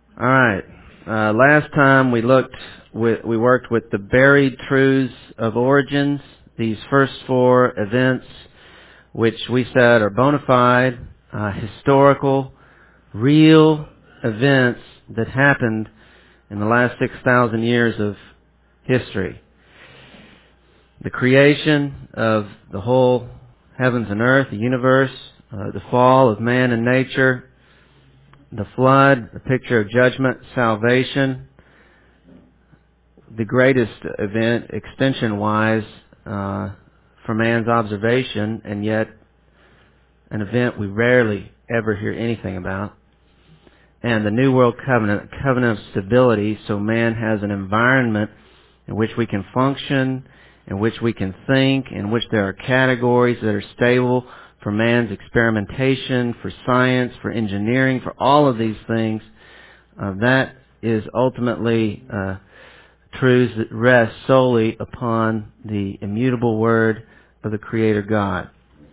All right. Last time we worked with the buried truths of origins, these first four events, which we said are bona fide, historical, real events that happened in the last 6,000 years of history. The creation of the whole heavens and earth, the universe, the fall of man and nature, the flood, the picture of judgment, salvation, the greatest event, extension-wise, for man's observation, and yet an event we rarely ever hear anything about. And the New World Covenant, a covenant of stability, so man has an environment in which we can function, in which we can think, in which there are categories that are stable for man's experimentation, for science, for engineering, for all of these things. That is ultimately truths that rest solely upon the immutable word of the Creator God.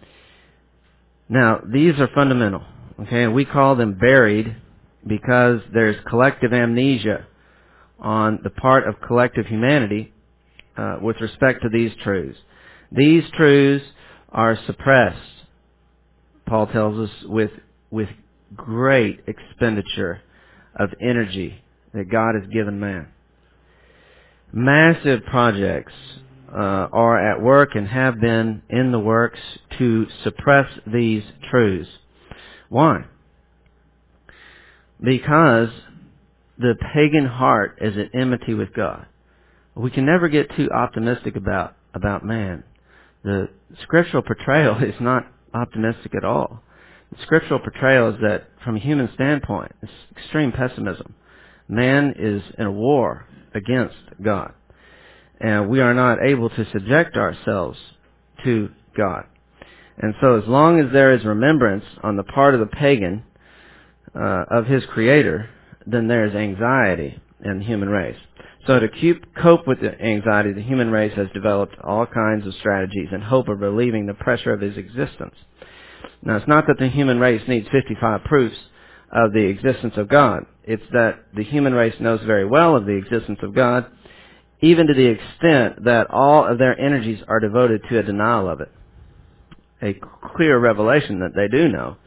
Now, these are fundamental, okay, and we call them buried because there's collective amnesia on the part of collective humanity with respect to these truths. These truths are suppressed, Paul tells us, with great expenditure of energy that God has given man. Massive projects are at work and have been in the works to suppress these truths. Why? Because the pagan heart is at enmity with God. We can never get too optimistic about man. The scriptural portrayal is not optimistic at all. The scriptural portrayal is that, from a human standpoint, it's extreme pessimism. Man is in a war against God, and we are not able to subject ourselves to God. And so as long as there is remembrance on the part of the pagan of his Creator, then there is anxiety in the human race. So to cope with the anxiety, the human race has developed all kinds of strategies in hope of relieving the pressure of his existence. Now, it's not that the human race needs 55 proofs of the existence of God. It's that the human race knows very well of the existence of God, even to the extent that all of their energies are devoted to a denial of it. A clear revelation that they do know.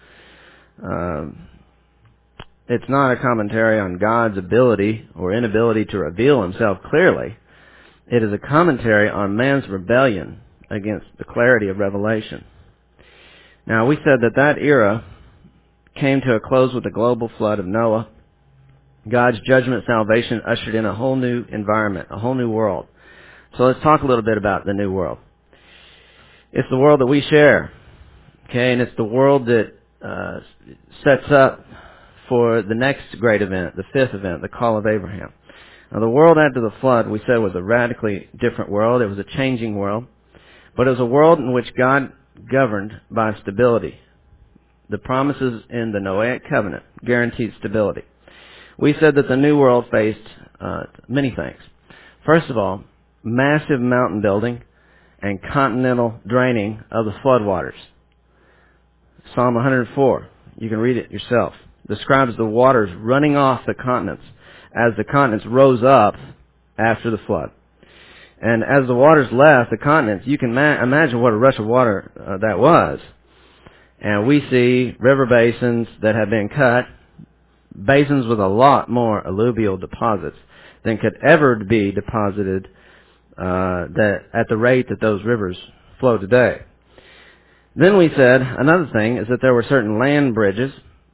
It's not a commentary on God's ability or inability to reveal himself clearly. It is a commentary on man's rebellion against the clarity of revelation. Now, we said that era came to a close with the global flood of Noah. God's judgment salvation ushered in a whole new environment, a whole new world. So let's talk a little bit about the new world. It's the world that we share, okay, and it's the world that sets up for the next great event, the fifth event, the call of Abraham. Now, the world after the flood, we said, was a radically different world. It was a changing world, but it was a world in which God governed by stability. The promises in the Noahic covenant guaranteed stability. We said that the new world faced many things. First of all, massive mountain building and continental draining of the floodwaters. Psalm 104, you can read it yourself, describes the waters running off the continents as the continents rose up after the flood. And as the waters left the continents, you can imagine what a rush of water that was. And we see river basins that have been cut, basins with a lot more alluvial deposits than could ever be deposited at the rate that those rivers flow today. Then we said another thing is that there were certain land bridges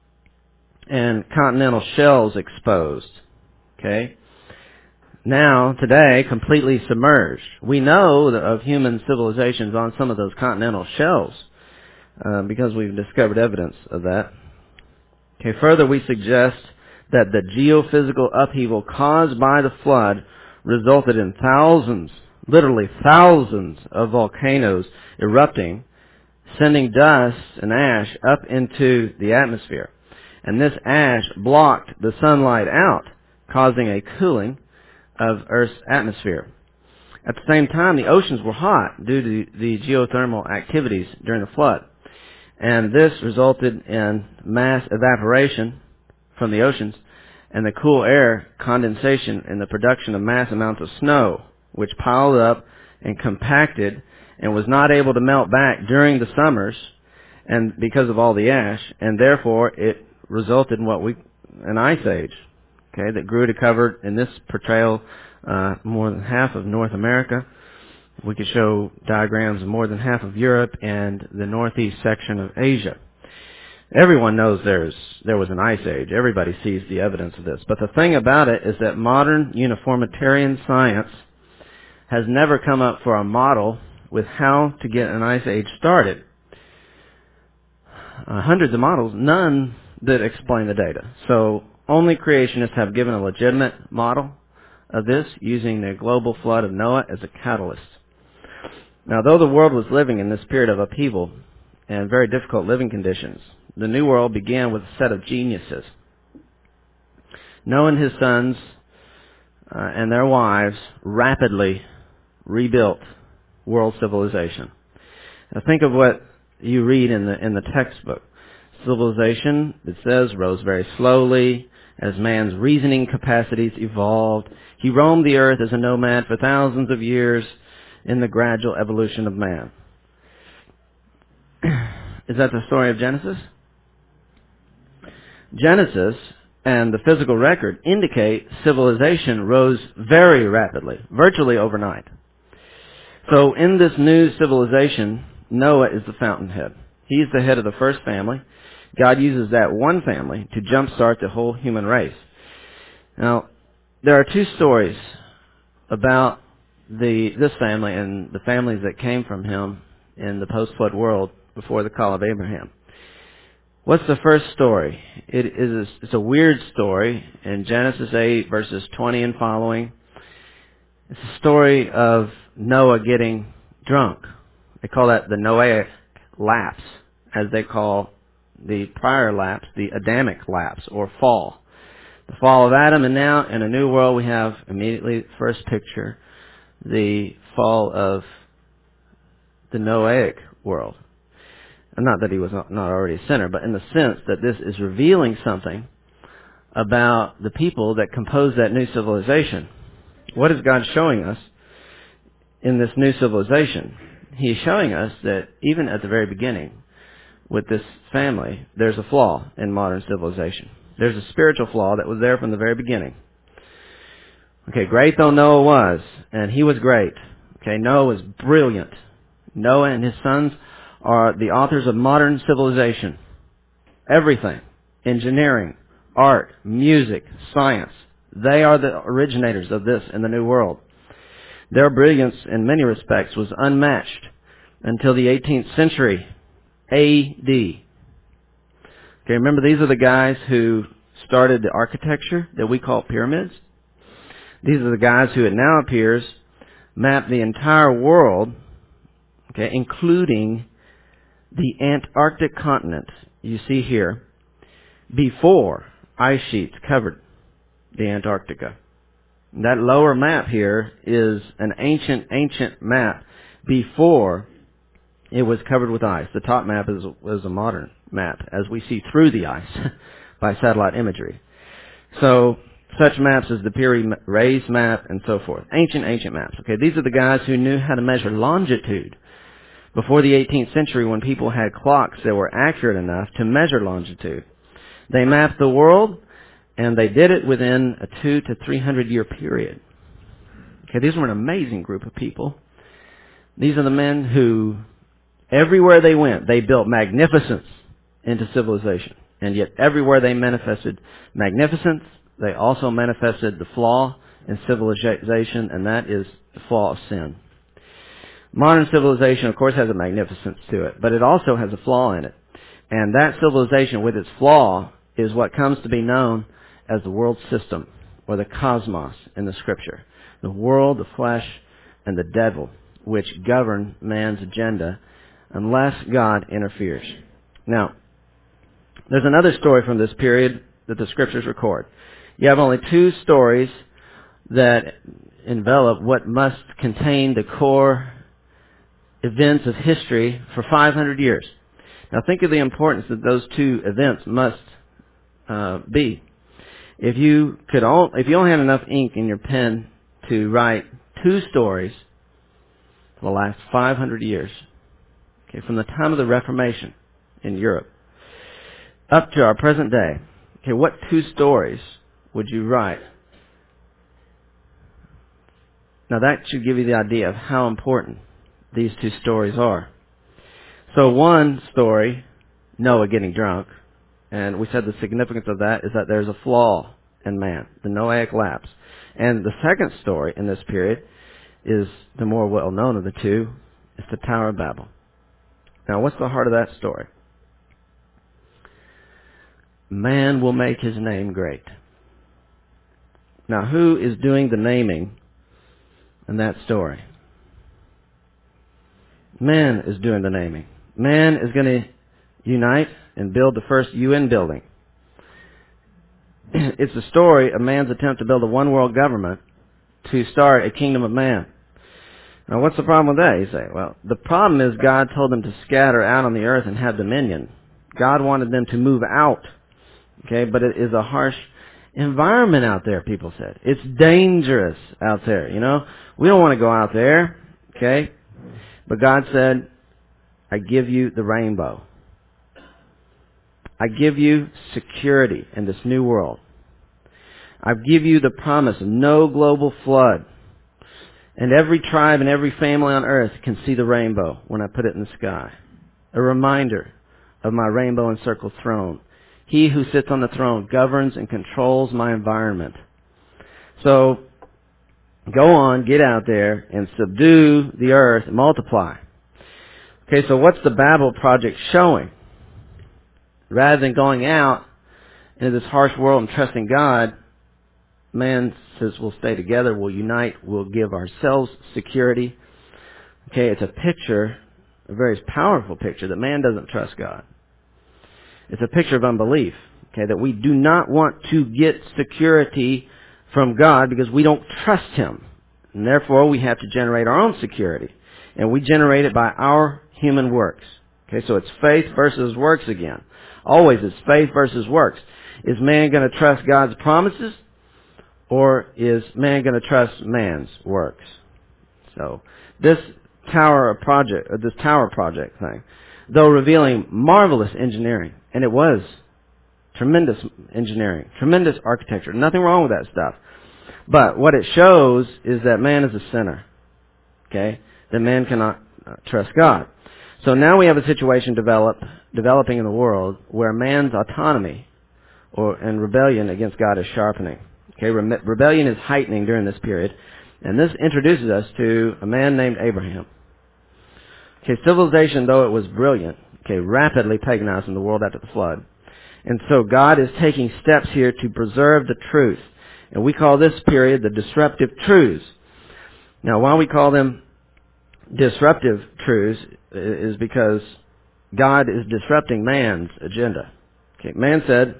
and continental shelves exposed. Okay? Now, today, completely submerged. We know of human civilizations on some of those continental shelves because we've discovered evidence of that. Okay, further, we suggest that the geophysical upheaval caused by the flood resulted in thousands, literally thousands of volcanoes erupting, sending dust and ash up into the atmosphere. And this ash blocked the sunlight out, causing a cooling of Earth's atmosphere. At the same time, the oceans were hot due to the geothermal activities during the flood. And this resulted in mass evaporation from the oceans and the cool air condensation and the production of mass amounts of snow, which piled up and compacted and was not able to melt back during the summers, and because of all the ash, and therefore it resulted in an ice age, okay, that grew to cover, in this portrayal, more than half of North America. We could show diagrams of more than half of Europe and the northeast section of Asia. Everyone knows there was an ice age. Everybody sees the evidence of this. But the thing about it is that modern uniformitarian science has never come up for a model with how to get an ice age started. Hundreds of models, none that explain the data. So only creationists have given a legitimate model of this using the global flood of Noah as a catalyst. Now, though the world was living in this period of upheaval and very difficult living conditions, the New World began with a set of geniuses. Noah and his sons and their wives rapidly rebuilt world civilization. Now, think of what you read in the textbook. Civilization, it says, rose very slowly as man's reasoning capacities evolved. He roamed the earth as a nomad for thousands of years in the gradual evolution of man. Is that the story of Genesis? Genesis and the physical record indicate civilization rose very rapidly, virtually overnight. So in this new civilization, Noah is the fountainhead. He's the head of the first family. God uses that one family to jumpstart the whole human race. Now, there are two stories about this family and the families that came from him in the post-flood world before the call of Abraham. What's the first story? It's a weird story in Genesis 8, verses 20 and following. It's a story of Noah getting drunk. They call that the Noahic lapse, as they call the prior lapse, the Adamic lapse, or fall. The fall of Adam, and now in a new world we have immediately, first picture, the fall of the Noahic world. Not that he was not already a sinner, but in the sense that this is revealing something about the people that compose that new civilization. What is God showing us in this new civilization? He is showing us that even at the very beginning, with this family, there's a flaw in modern civilization. There's a spiritual flaw that was there from the very beginning. Okay, great though Noah was, and he was great. Okay, Noah was brilliant. Noah and his sons are the authors of modern civilization. Everything. Engineering, art, music, science. They are the originators of this in the New World. Their brilliance in many respects was unmatched until the 18th century A.D. Okay, remember these are the guys who started the architecture that we call pyramids. These are the guys who, it now appears, mapped the entire world, okay, including the Antarctic continent, you see here, before ice sheets covered the Antarctica. That lower map here is an ancient map before it was covered with ice. The top map is a modern map, as we see through the ice by satellite imagery. So, such maps as the Peary-Ray's map and so forth. Ancient maps. Okay, these are the guys who knew how to measure longitude before the 18th century, when people had clocks that were accurate enough to measure longitude. They mapped the world, and they did it within a 200 to 300 year period. Okay, these were an amazing group of people. These are the men who, everywhere they went, they built magnificence into civilization. And yet everywhere they manifested magnificence, they also manifested the flaw in civilization, and that is the flaw of sin. Modern civilization, of course, has a magnificence to it, but it also has a flaw in it. And that civilization with its flaw is what comes to be known as the world system, or the cosmos in the Scripture. The world, the flesh, and the devil, which govern man's agenda unless God interferes. Now, there's another story from this period that the Scriptures record. You have only two stories that envelop what must contain the core events of history for 500 years. Now think of the importance that those two events must be. If you only had enough ink in your pen to write 2 stories for the last 500 years, okay, from the time of the Reformation in Europe up to our present day, okay, what 2 stories would you write? Now that should give you the idea of how important these 2 stories are. So one story, Noah getting drunk, and we said the significance of that is that there's a flaw in man, the Noahic lapse. And the second story in this period is the more well-known of the 2. It's the Tower of Babel. Now, what's the heart of that story? Man will make his name great. Now, who is doing the naming in that story? Man is doing the naming. Man is going to unite and build the first UN building. It's the story of man's attempt to build a one-world government to start a kingdom of man. Now, what's the problem with that? You say, well, the problem is God told them to scatter out on the earth and have dominion. God wanted them to move out. Okay, but it is a harsh environment out there, people said. It's dangerous out there, you know. We don't want to go out there, okay? But God said, I give you the rainbow. I give you security in this new world. I give you the promise of no global flood. And every tribe and every family on earth can see the rainbow when I put it in the sky. A reminder of my rainbow encircled throne. He who sits on the throne governs and controls my environment. So, go on, get out there and subdue the earth and multiply. Okay, so what's the Babel project showing? Rather than going out into this harsh world and trusting God, man says we'll stay together, we'll unite, we'll give ourselves security. Okay, it's a picture, a very powerful picture, that man doesn't trust God. It's a picture of unbelief, okay, that we do not want to get security from God because we don't trust Him. And therefore, we have to generate our own security. And we generate it by our human works. Okay, so it's faith versus works again. Always it's faith versus works. Is man going to trust God's promises? Or is man going to trust man's works? So, this tower project thing, though revealing marvelous engineering, and it was tremendous engineering, tremendous architecture, nothing wrong with that stuff. But what it shows is that man is a sinner. Okay? That man cannot trust God. So now we have a situation developing in the world where man's autonomy and rebellion against God is sharpening. Okay, rebellion is heightening during this period, and this introduces us to a man named Abraham. Okay, civilization, though it was brilliant, okay, rapidly paganizing the world after the flood. And so God is taking steps here to preserve the truth. And we call this period the disruptive truths. Now, why we call them disruptive truths is because God is disrupting man's agenda. Okay, man said,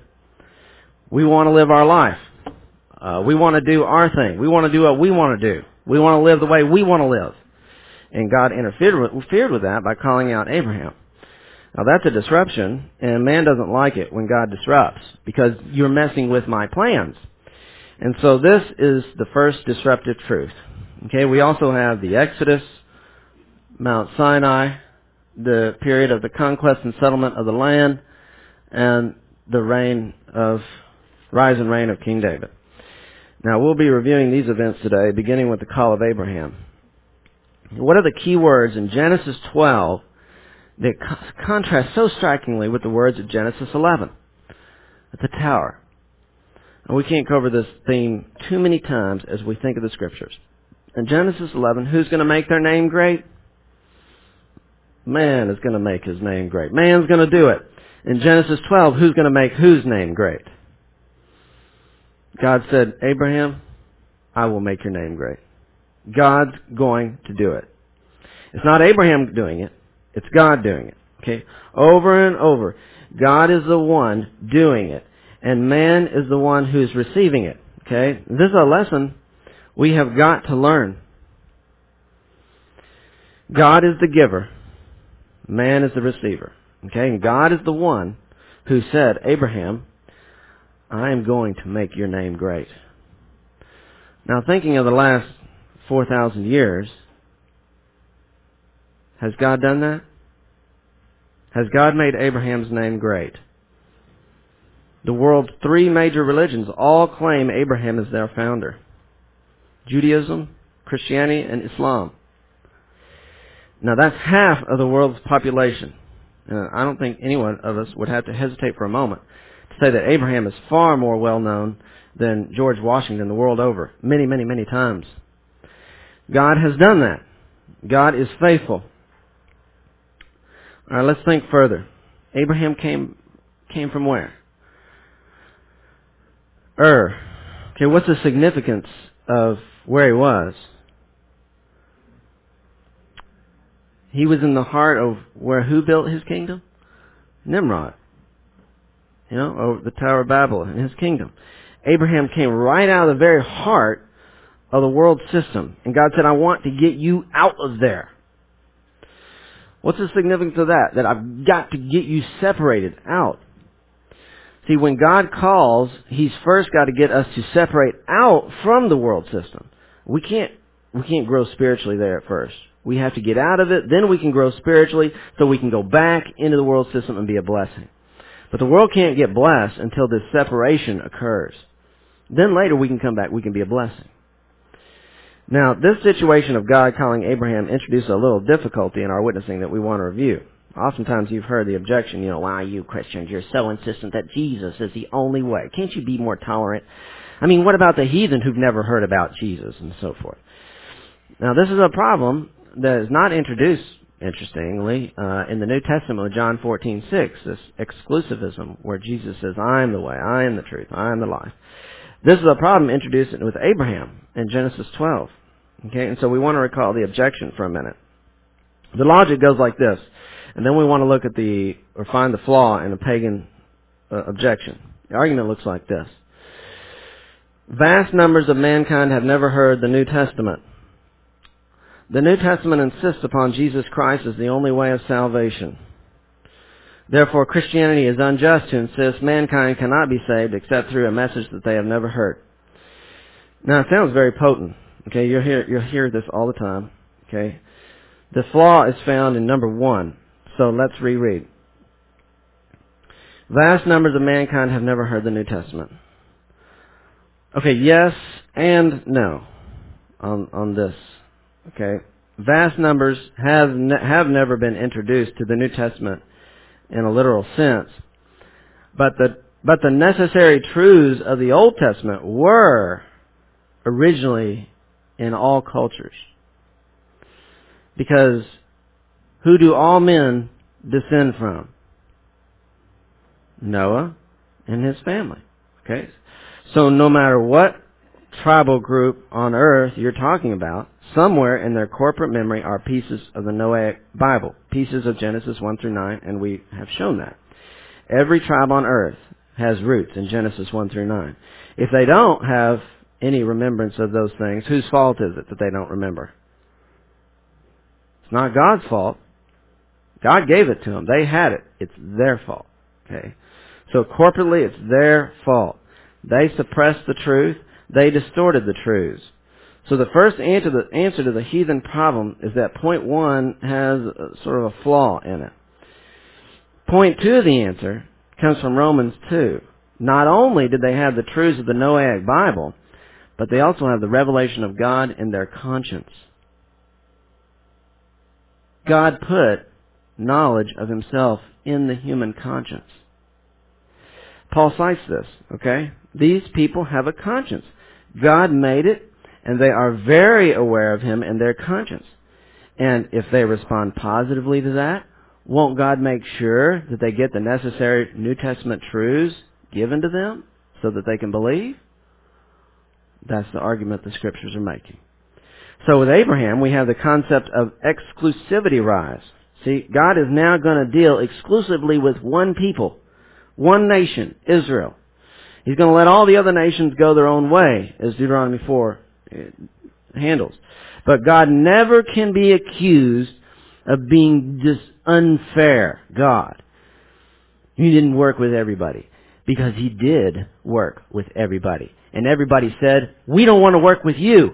we want to live our life. We want to do our thing. We want to do what we want to do. We want to live the way we want to live. And God interfered with that by calling out Abraham. Now that's a disruption, and man doesn't like it when God disrupts, because you're messing with my plans. And so this is the first disruptive truth. Okay, we also have the Exodus, Mount Sinai, the period of the conquest and settlement of the land, and the rise and reign of King David. Now we'll be reviewing these events today, beginning with the call of Abraham. What are the key words in Genesis 12 that contrast so strikingly with the words of Genesis 11 at the tower? And we can't cover this theme too many times as we think of the Scriptures. In Genesis 11, who's going to make their name great? Man is going to make his name great. Man's going to do it. In Genesis 12, who's going to make whose name great? God said, Abraham, I will make your name great. God's going to do it. It's not Abraham doing it. It's God doing it. Okay? Over and over. God is the one doing it. And man is the one who's receiving it. Okay? This is a lesson we have got to learn. God is the giver. Man is the receiver. Okay? And God is the one who said, Abraham, I am going to make your name great. Now, thinking of the last 4,000 years, has God done that? Has God made Abraham's name great? The world's three major religions all claim Abraham as their founder: Judaism, Christianity, and Islam. Now, that's half of the world's population. I don't think any one of us would have to hesitate for a moment to say that Abraham is far more well-known than George Washington the world over, many, many, many times. God has done that. God is faithful. All right, let's think further. Abraham came from where? Ur. Okay, what's the significance of where he was? He was in the heart of who built his kingdom? Nimrod. Over the Tower of Babel and his kingdom. Abraham came right out of the very heart of the world system. And God said, I want to get you out of there. What's the significance of that? That I've got to get you separated out. See, when God calls, He's first got to get us to separate out from the world system. We can't grow spiritually there at first. We have to get out of it, then we can grow spiritually so we can go back into the world system and be a blessing. But the world can't get blessed until this separation occurs. Then later we can come back, we can be a blessing. Now, this situation of God calling Abraham introduces a little difficulty in our witnessing that we want to review. Oftentimes you've heard the objection, why you Christians, you're so insistent that Jesus is the only way. Can't you be more tolerant? I mean, what about the heathen who've never heard about Jesus and so forth? Now, this is a problem that is not introduced, interestingly, in the New Testament with John 14:6, this exclusivism where Jesus says, I am the way, I am the truth, I am the life. This is a problem introduced with Abraham in Genesis 12. Okay, and so we want to recall the objection for a minute. The logic goes like this, and then we want to look at find the flaw in a pagan objection. The argument looks like this. Vast numbers of mankind have never heard the New Testament. The New Testament insists upon Jesus Christ as the only way of salvation. Therefore, Christianity is unjust to insist mankind cannot be saved except through a message that they have never heard. Now, it sounds very potent. Okay, you'll hear this all the time. Okay, the flaw is found in number 1. So let's reread. Vast numbers of mankind have never heard the New Testament. Okay, yes and no on this. Okay, vast numbers have never been introduced to the New Testament in a literal sense, but the necessary truths of the Old Testament were originally in all cultures. Because who do all men descend from? Noah and his family. Okay, so no matter what tribal group on earth you're talking about, somewhere in their corporate memory are pieces of the Noahic Bible, pieces of Genesis 1 through 9, and we have shown that. Every tribe on earth has roots in Genesis 1 through 9. If they don't have any remembrance of those things, whose fault is it that they don't remember? It's not God's fault. God gave it to them. They had it. It's their fault. Okay? So corporately, it's their fault. They suppressed the truth. They distorted the truths. So the first answer to the heathen problem is that point 1 has sort of a flaw in it. Point 2 of the answer comes from Romans 2. Not only did they have the truths of the Noahic Bible, but they also have the revelation of God in their conscience. God put knowledge of Himself in the human conscience. Paul cites this, okay? These people have a conscience. God made it, and they are very aware of Him in their conscience. And if they respond positively to that, won't God make sure that they get the necessary New Testament truths given to them so that they can believe? That's the argument the Scriptures are making. So with Abraham, we have the concept of exclusivity rise. See, God is now going to deal exclusively with one people, one nation, Israel. He's going to let all the other nations go their own way, as Deuteronomy 4 handles. But God never can be accused of being this unfair God. He didn't work with everybody. because he did work with everybody. And everybody said, we don't want to work with you.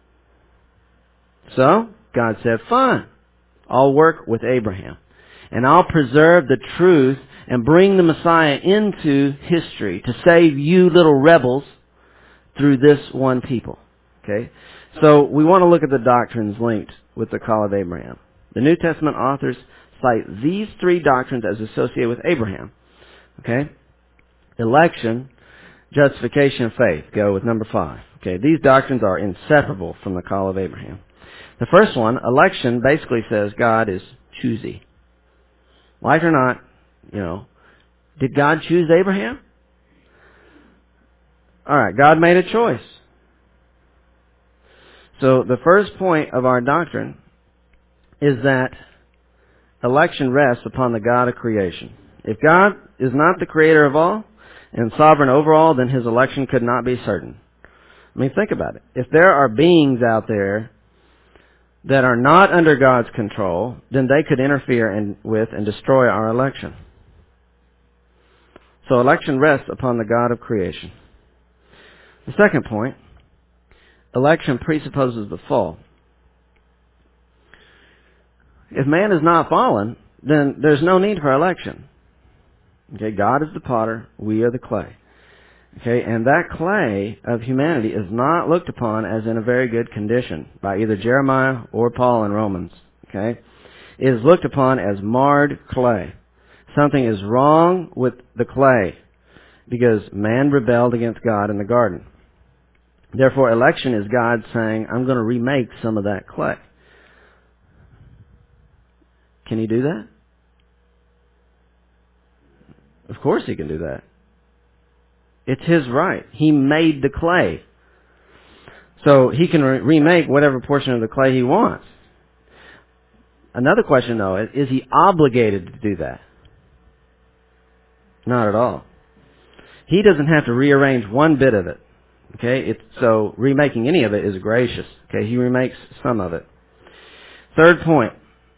So, God said, fine, I'll work with Abraham. And I'll preserve the truth and bring the Messiah into history to save you little rebels through this one people. Okay? So, we want to look at the doctrines linked with the call of Abraham. The New Testament authors cite these three doctrines as associated with Abraham. Okay? Election, justification, faith. Go with number 5. Okay? These doctrines are inseparable from the call of Abraham. The first one, election, basically says God is choosy. Like or not, did God choose Abraham? Alright, God made a choice. So the first point of our doctrine is that election rests upon the God of creation. If God is not the creator of all and sovereign over all, then his election could not be certain. I mean, think about it. If there are beings out there that are not under God's control, then they could interfere with and destroy our election. So election rests upon the God of creation. The second point, election presupposes the fall. If man is not fallen, then there's no need for election. Okay, God is the potter, we are the clay. Okay, and that clay of humanity is not looked upon as in a very good condition by either Jeremiah or Paul in Romans. Okay, it is looked upon as marred clay. Something is wrong with the clay because man rebelled against God in the garden. Therefore, election is God saying, I'm going to remake some of that clay. Can he do that? Of course he can do that. It's his right. He made the clay. So he can remake whatever portion of the clay he wants. Another question, though, is he obligated to do that? Not at all. He doesn't have to rearrange one bit of it. Okay? So remaking any of it is gracious. Okay? He remakes some of it. Third point.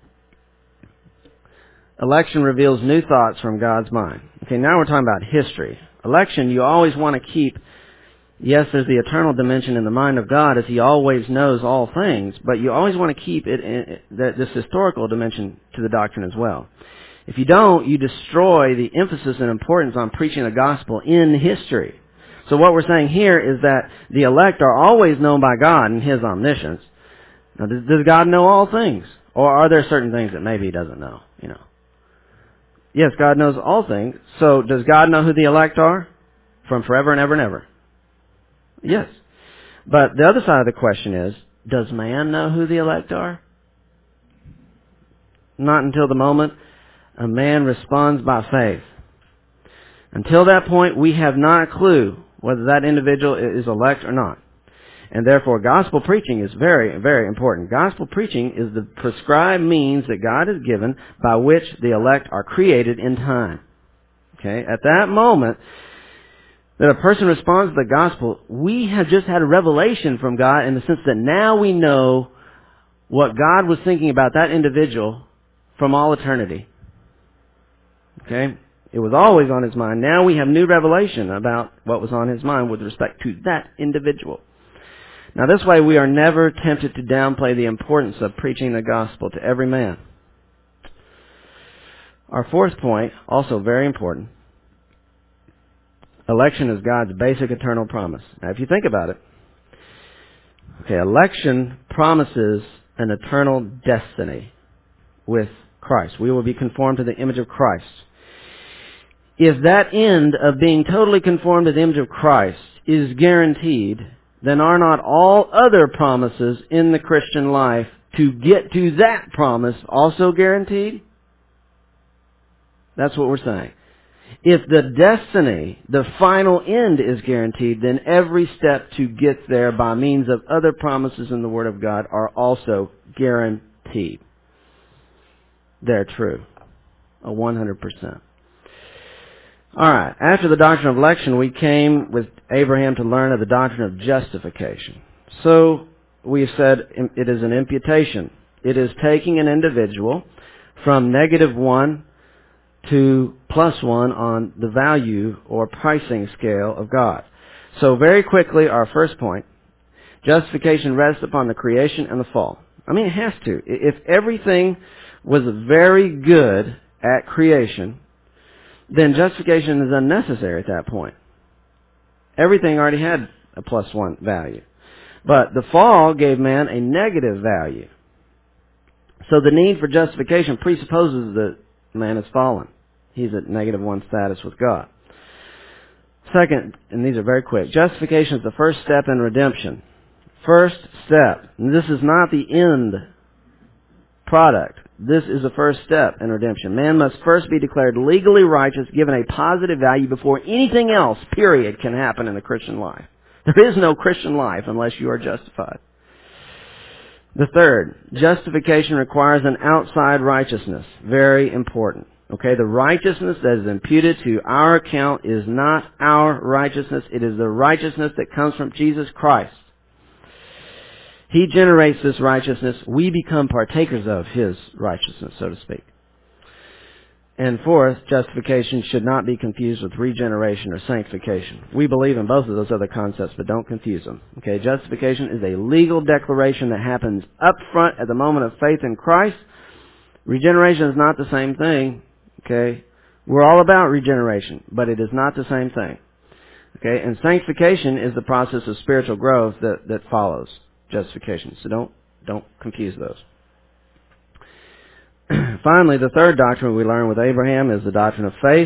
Election reveals new thoughts from God's mind. Okay, now we're talking about history. Election, you always want to keep, yes, there's the eternal dimension in the mind of God as he always knows all things, but you always want to keep this historical dimension to the doctrine as well. If you don't, you destroy the emphasis and importance on preaching the gospel in history. So what we're saying here is that the elect are always known by God in his omniscience. Now, does God know all things? Or are there certain things that maybe he doesn't know, Yes, God knows all things. So does God know who the elect are? From forever and ever and ever? Yes. But the other side of the question is, does man know who the elect are? Not until the moment a man responds by faith. Until that point, we have not a clue whether that individual is elect or not. And therefore, gospel preaching is very, very important. Gospel preaching is the prescribed means that God has given by which the elect are created in time. Okay? At that moment that a person responds to the gospel, we have just had a revelation from God in the sense that now we know what God was thinking about that individual from all eternity. Okay? It was always on his mind. Now we have new revelation about what was on his mind with respect to that individual. Now this way we are never tempted to downplay the importance of preaching the gospel to every man. Our fourth point, also very important, election is God's basic eternal promise. Now if you think about it, election promises an eternal destiny with Christ. We will be conformed to the image of Christ. If that end of being totally conformed to the image of Christ is guaranteed, then are not all other promises in the Christian life to get to that promise also guaranteed? That's what we're saying. If the destiny, the final end is guaranteed, then every step to get there by means of other promises in the Word of God are also guaranteed. They're true. 100%. Alright, after the doctrine of election, we came with Abraham to learn of the doctrine of justification. So, we said it is an imputation. It is taking an individual from -1 to +1 on the value or pricing scale of God. So very quickly, our first point, justification rests upon the creation and the fall. I mean, it has to. If everything was very good at creation, then justification is unnecessary at that point. Everything already had a +1 value. But the fall gave man a negative value. So the need for justification presupposes that man has fallen. He's at -1 status with God. Second, and these are very quick, justification is the first step in redemption. First step. And this is not the end product. This is the first step in redemption. Man must first be declared legally righteous, given a positive value before anything else, period, can happen in the Christian life. There is no Christian life unless you are justified. The third, justification requires an outside righteousness. Very important. Okay, the righteousness that is imputed to our account is not our righteousness. It is the righteousness that comes from Jesus Christ. He generates this righteousness. We become partakers of His righteousness, so to speak. And fourth, justification should not be confused with regeneration or sanctification. We believe in both of those other concepts, but don't confuse them. Okay, justification is a legal declaration that happens up front at the moment of faith in Christ. Regeneration is not the same thing. Okay, we're all about regeneration, but it is not the same thing. Okay, and sanctification is the process of spiritual growth that follows justification. So don't confuse those. Finally, the third doctrine we learn with Abraham is the doctrine of faith.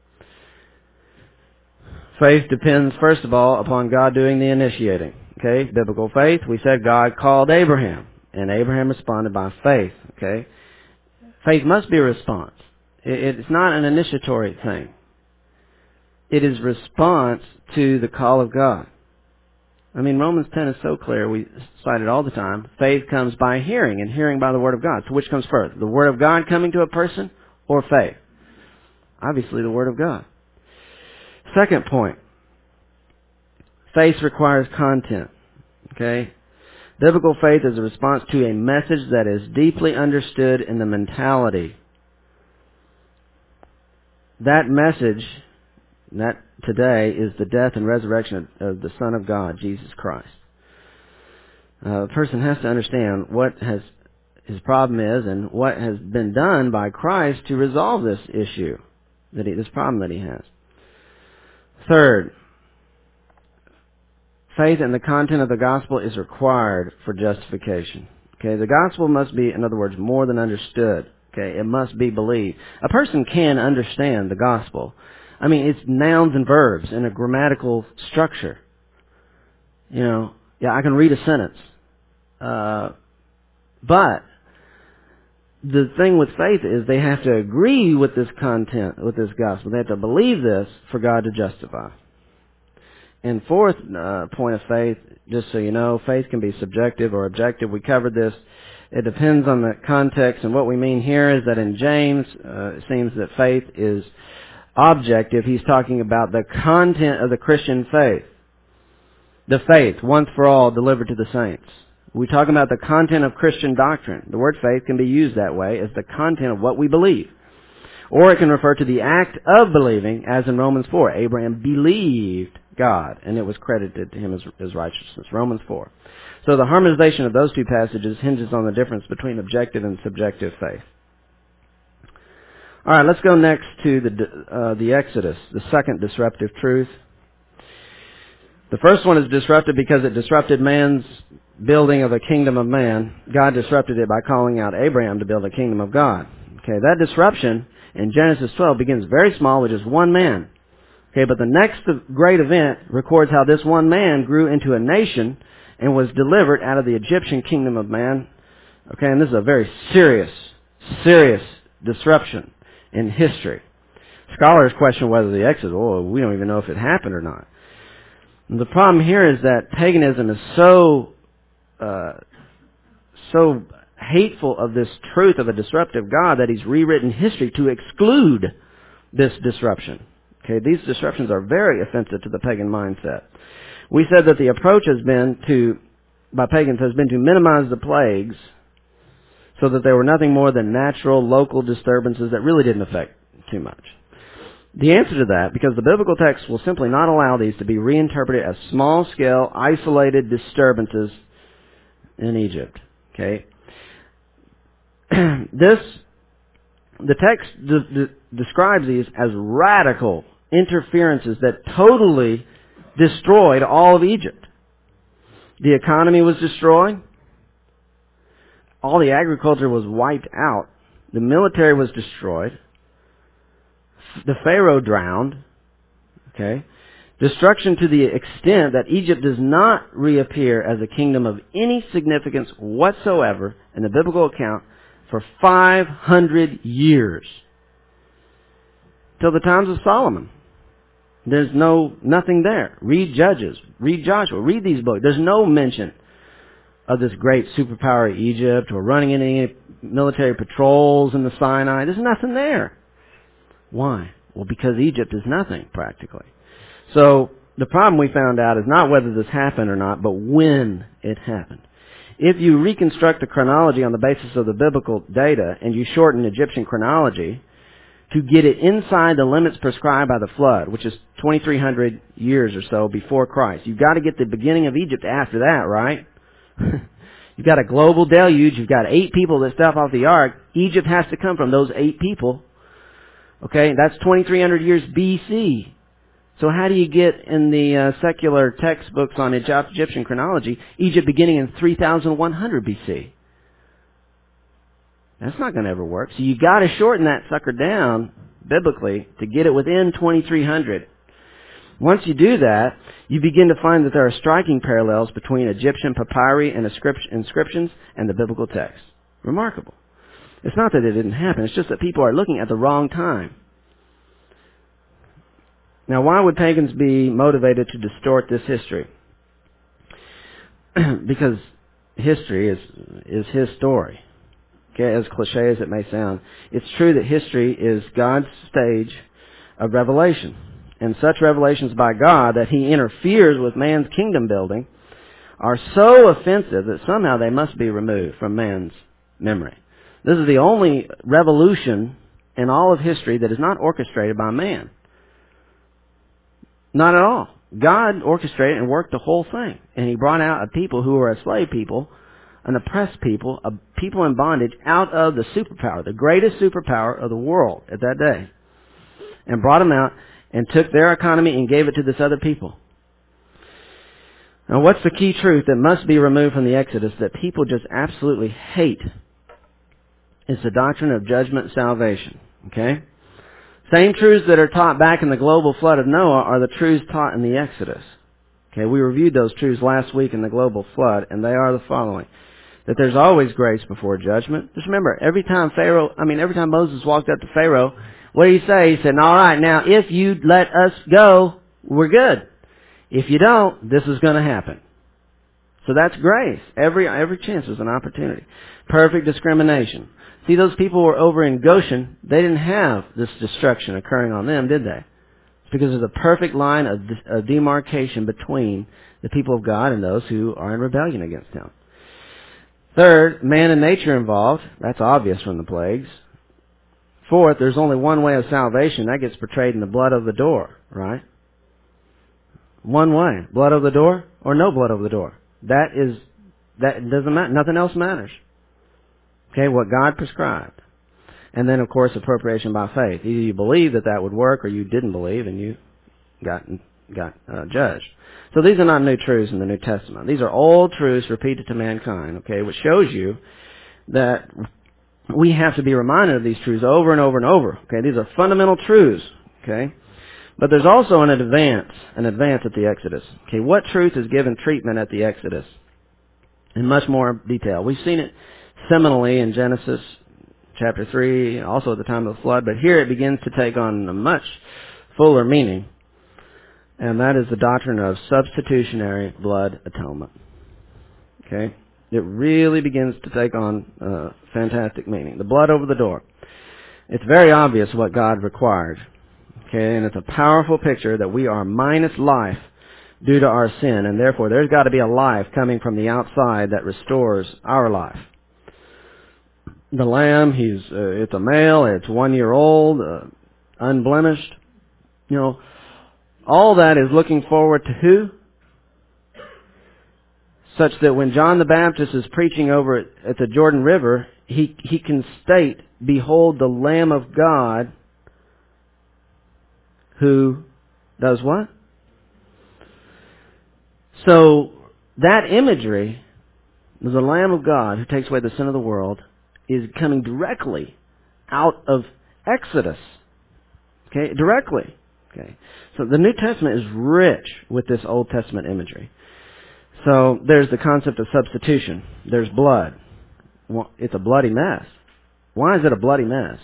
Faith depends, first of all, upon God doing the initiating. Okay, biblical faith, we said God called Abraham, and Abraham responded by faith. Okay, faith must be a response. It's not an initiatory thing. It is response to the call of God. I mean, Romans 10 is so clear, we cite it all the time. Faith comes by hearing, and hearing by the Word of God. So which comes first? The Word of God coming to a person, or faith? Obviously the Word of God. Second point. Faith requires content. Okay? Biblical faith is a response to a message that is deeply understood in the mentality. That message, that today, is the death and resurrection of the Son of God, Jesus Christ. A person has to understand what his problem is and what has been done by Christ to resolve this issue, this problem that he has. Third, faith in the content of the gospel is required for justification. Okay, the gospel must be, in other words, more than understood. Okay, it must be believed. A person can understand the gospel. I mean, it's nouns and verbs in a grammatical structure. You know, yeah, I can read a sentence. But the thing with faith is they have to agree with this content, with this gospel. They have to believe this for God to justify. And fourth point of faith, just so you know, faith can be subjective or objective. We covered this. It depends on the context, and what we mean here is that in James, it seems that faith is objective. He's talking about the content of the Christian faith. The faith, once for all, delivered to the saints. We're talking about the content of Christian doctrine. The word faith can be used that way as the content of what we believe. Or it can refer to the act of believing, as in Romans 4. Abraham believed God, and it was credited to him as righteousness. Romans 4. So the harmonization of those two passages hinges on the difference between objective and subjective faith. All right, let's go next to the Exodus, the second disruptive truth. The first one is disruptive because it disrupted man's building of a kingdom of man. God disrupted it by calling out Abraham to build a kingdom of God. Okay, that disruption in Genesis 12 begins very small with just one man. Okay, but the next great event records how this one man grew into a nation and was delivered out of the Egyptian kingdom of man. Okay, and this is a very serious disruption in history. Scholars question whether the Exodus, we don't even know if it happened or not. And the problem here is that paganism is so hateful of this truth of a disruptive God that he's rewritten history to exclude this disruption. Okay, these disruptions are very offensive to the pagan mindset. We said that the approach by pagans has been to minimize the plagues so that they were nothing more than natural local disturbances that really didn't affect too much. The answer to that, because the biblical text will simply not allow these to be reinterpreted as small-scale, isolated disturbances in Egypt. Okay? The text describes these as radical interferences that totally destroyed all of Egypt. The economy was destroyed. All the agriculture was wiped out. The military was destroyed. The Pharaoh drowned. Okay? Destruction to the extent that Egypt does not reappear as a kingdom of any significance whatsoever in the biblical account for 500 years. Till the times of Solomon. There's nothing there. Read Judges. Read Joshua. Read these books. There's no mention of this great superpower Egypt or running any military patrols in the Sinai. There's nothing there. Why? Well, because Egypt is nothing, practically. So, the problem we found out is not whether this happened or not, but when it happened. If you reconstruct the chronology on the basis of the biblical data, and you shorten Egyptian chronology to get it inside the limits prescribed by the flood, which is 2,300 years or so before Christ, you've got to get the beginning of Egypt after that, right? You've got a global deluge. You've got 8 people that step off the ark. Egypt has to come from those 8 people. Okay, that's 2,300 years BC. So how do you get in the secular textbooks on Egyptian chronology, Egypt beginning in 3,100 BC? That's not going to ever work. So you've got to shorten that sucker down, biblically, to get it within 2,300. Once you do that, you begin to find that there are striking parallels between Egyptian papyri and inscriptions and the biblical text. Remarkable. It's not that it didn't happen, it's just that people are looking at the wrong time. Now, why would pagans be motivated to distort this history? Because history is his story. Okay, as cliche as it may sound, it's true that history is God's stage of revelation. And such revelations by God that He interferes with man's kingdom building are so offensive that somehow they must be removed from man's memory. This is the only revolution in all of history that is not orchestrated by man. Not at all. God orchestrated and worked the whole thing. And He brought out a people who were a slave people, an oppressed people, a people in bondage out of the superpower, the greatest superpower of the world at that day. And brought them out and took their economy and gave it to this other people. Now, what's the key truth that must be removed from the Exodus that people just absolutely hate? It's the doctrine of judgment and salvation. Okay? Same truths that are taught back in the global flood of Noah are the truths taught in the Exodus. Okay, we reviewed those truths last week in the global flood, and they are the following. That there's always grace before judgment. Just remember, every time Moses walked up to Pharaoh, what did he say? He said, all right, now, if you let us go, we're good. If you don't, this is going to happen. So that's grace. Every chance is an opportunity. Perfect discrimination. See, those people were over in Goshen. They didn't have this destruction occurring on them, did they? It's because there's a perfect line of demarcation between the people of God and those who are in rebellion against Him. Third, man and nature involved. That's obvious from the plagues. Fourth, there's only one way of salvation. That gets portrayed in the blood of the door, right? One way. Blood of the door or no blood of the door. That doesn't matter. Nothing else matters. Okay, what God prescribed. And then, of course, appropriation by faith. Either you believe that would work or you didn't believe and you got judged. So these are not new truths in the New Testament. These are old truths repeated to mankind, okay, which shows you that we have to be reminded of these truths over and over and over. Okay, these are fundamental truths, okay? But there's also an advance at the Exodus. Okay, what truth is given treatment at the Exodus? In much more detail. We've seen it seminally in Genesis chapter 3, also at the time of the flood, but here it begins to take on a much fuller meaning, and that is the doctrine of substitutionary blood atonement. Okay? It really begins to take on fantastic meaning. The blood over the door. It's very obvious what God required. Okay, and it's a powerful picture that we are minus life due to our sin, and therefore there's got to be a life coming from the outside that restores our life. The lamb, it's a male, it's 1 year old. unblemished. All that is looking forward to who? Such that when John the Baptist is preaching over at the Jordan River, he can state, "Behold the Lamb of God who does what?" So that imagery, the Lamb of God who takes away the sin of the world, is coming directly out of Exodus. Okay, directly. Okay, so the New Testament is rich with this Old Testament imagery. So there's the concept of substitution. There's blood. Well, it's a bloody mess. Why is it a bloody mess?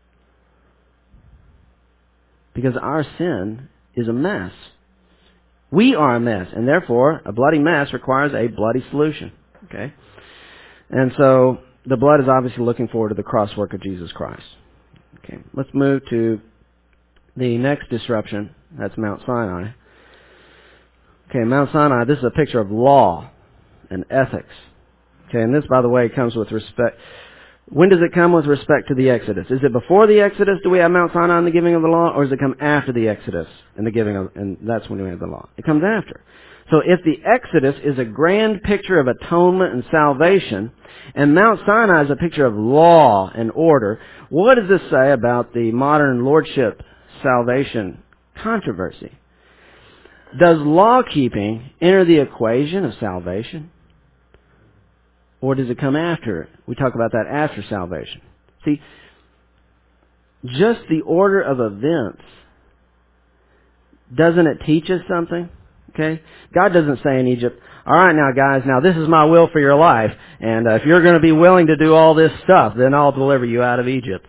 Because our sin is a mess. We are a mess, and therefore a bloody mess requires a bloody solution. Okay? And so the blood is obviously looking forward to the cross work of Jesus Christ. Okay, let's move to the next disruption. That's Mount Sinai. Okay, Mount Sinai, this is a picture of law and ethics. Okay, and this, by the way, comes with respect. When does it come with respect to the Exodus? Is it before the Exodus do we have Mount Sinai and the giving of the law, or does it come after the Exodus and the giving of, and that's when we have the law? It comes after. So if the Exodus is a grand picture of atonement and salvation, and Mount Sinai is a picture of law and order, what does this say about the modern lordship salvation controversy? Does law-keeping enter the equation of salvation? Or does it come after it? We talk about that after salvation. See, just the order of events, doesn't it teach us something? Okay? God doesn't say in Egypt, "All right now guys, now this is my will for your life, and if you're going to be willing to do all this stuff, then I'll deliver you out of Egypt."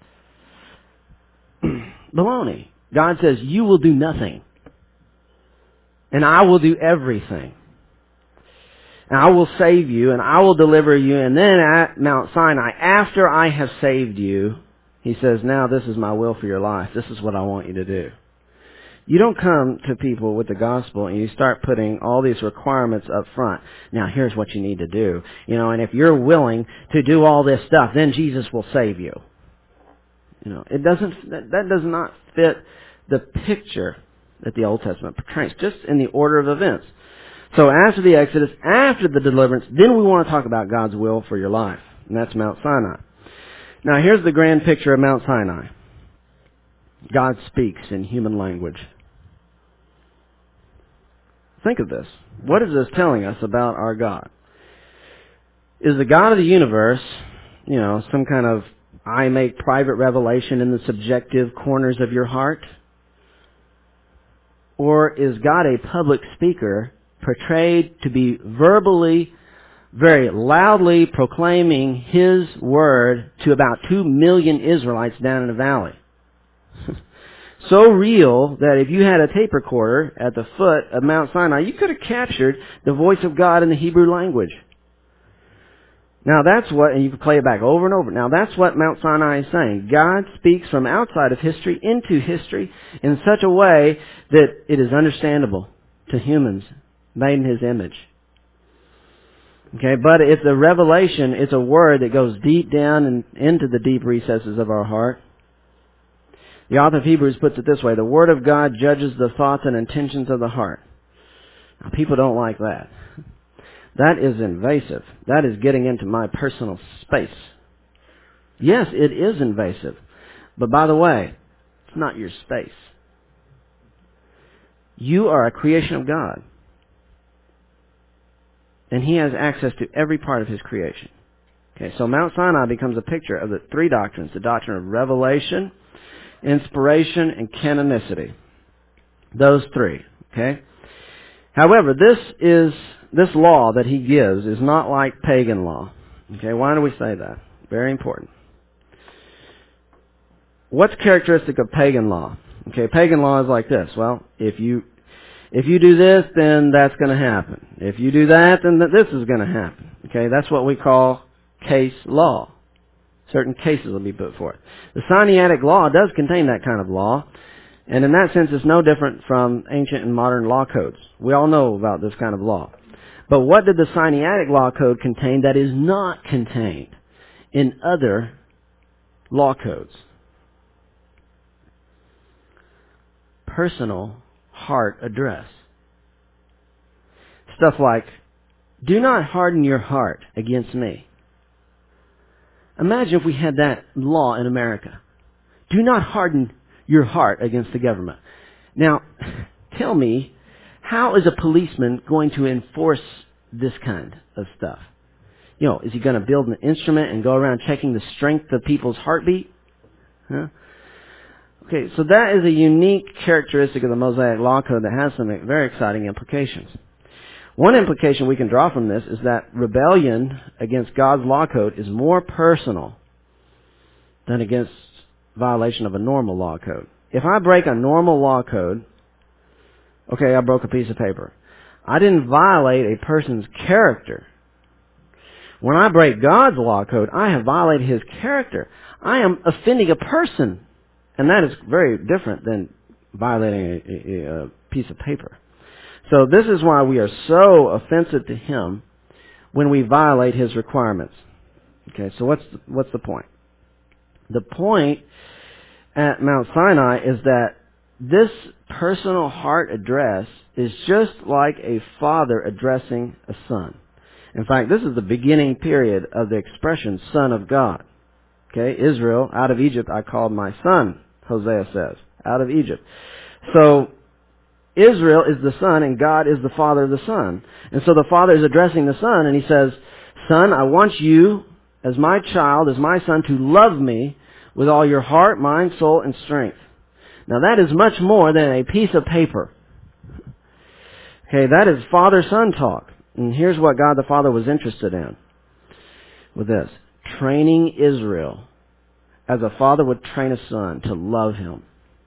Baloney. God says, "You will do nothing, and I will do everything. And I will save you, and I will deliver you." And then at Mount Sinai, after I have saved you, He says, "Now this is my will for your life. This is what I want you to do." You don't come to people with the gospel and you start putting all these requirements up front. Now here's what you need to do. And if you're willing to do all this stuff, then Jesus will save you. That does not fit the picture that the Old Testament portrays, just in the order of events. So after the Exodus, after the deliverance, then we want to talk about God's will for your life. And that's Mount Sinai. Now here's the grand picture of Mount Sinai. God speaks in human language. Think of this. What is this telling us about our God? Is the God of the universe, some kind of I make private revelation in the subjective corners of your heart? Or is God a public speaker portrayed to be verbally, very loudly proclaiming His word to about 2 million Israelites down in a valley? So real that if you had a tape recorder at the foot of Mount Sinai, you could have captured the voice of God in the Hebrew language. Now that's what, and you can play it back over and over. Now that's what Mount Sinai is saying. God speaks from outside of history into history in such a way that it is understandable to humans made in His image. Okay, but if the revelation is a word that goes deep down and into the deep recesses of our heart, the author of Hebrews puts it this way: the Word of God judges the thoughts and intentions of the heart. Now, people don't like that. That is invasive. That is getting into my personal space. Yes, it is invasive. But by the way, it's not your space. You are a creation of God. And He has access to every part of His creation. Okay, so Mount Sinai becomes a picture of the three doctrines: the doctrine of revelation, inspiration, and canonicity. Those three. Okay? However, this law that He gives is not like pagan law. Okay, why do we say that? Very important. What's characteristic of pagan law? Okay, pagan law is like this. Well, if you do this, then that's going to happen. If you do that, then this is going to happen. Okay, that's what we call case law. Certain cases will be put forth. The Sinaitic law does contain that kind of law, and in that sense it's no different from ancient and modern law codes. We all know about this kind of law. But what did the Sinaitic law code contain that is not contained in other law codes? personal heart address. Stuff like, do not harden your heart against me. Imagine if we had that law in America. Do not harden your heart against the government. Now, tell me, how is a policeman going to enforce this kind of stuff? You know, is he going to build an instrument and go around checking the strength of people's heartbeat? Huh? Okay, so that is a unique characteristic of the Mosaic Law Code that has some very exciting implications. One implication we can draw from this is that rebellion against God's law code is more personal than against violation of a normal law code. If I break a normal law code, okay, I broke a piece of paper. I didn't violate a person's character. When I break God's law code, I have violated His character. I am offending a person. And that is very different than violating a piece of paper. So this is why we are so offensive to Him when we violate His requirements. Okay, so what's the point? The point at Mount Sinai is that this personal heart address is just like a father addressing a son. In fact, this is the beginning period of the expression Son of God. Okay, Israel, out of Egypt I called my son, Hosea says, out of Egypt. So Israel is the son and God is the father of the son. And so the father is addressing the son and he says, Son, I want you as my child, as my son, to love me with all your heart, mind, soul, and strength. Now that is much more than a piece of paper. Okay, that is father-son talk. And here's what God the Father was interested in with this. Training Israel as a father would train a son to love him.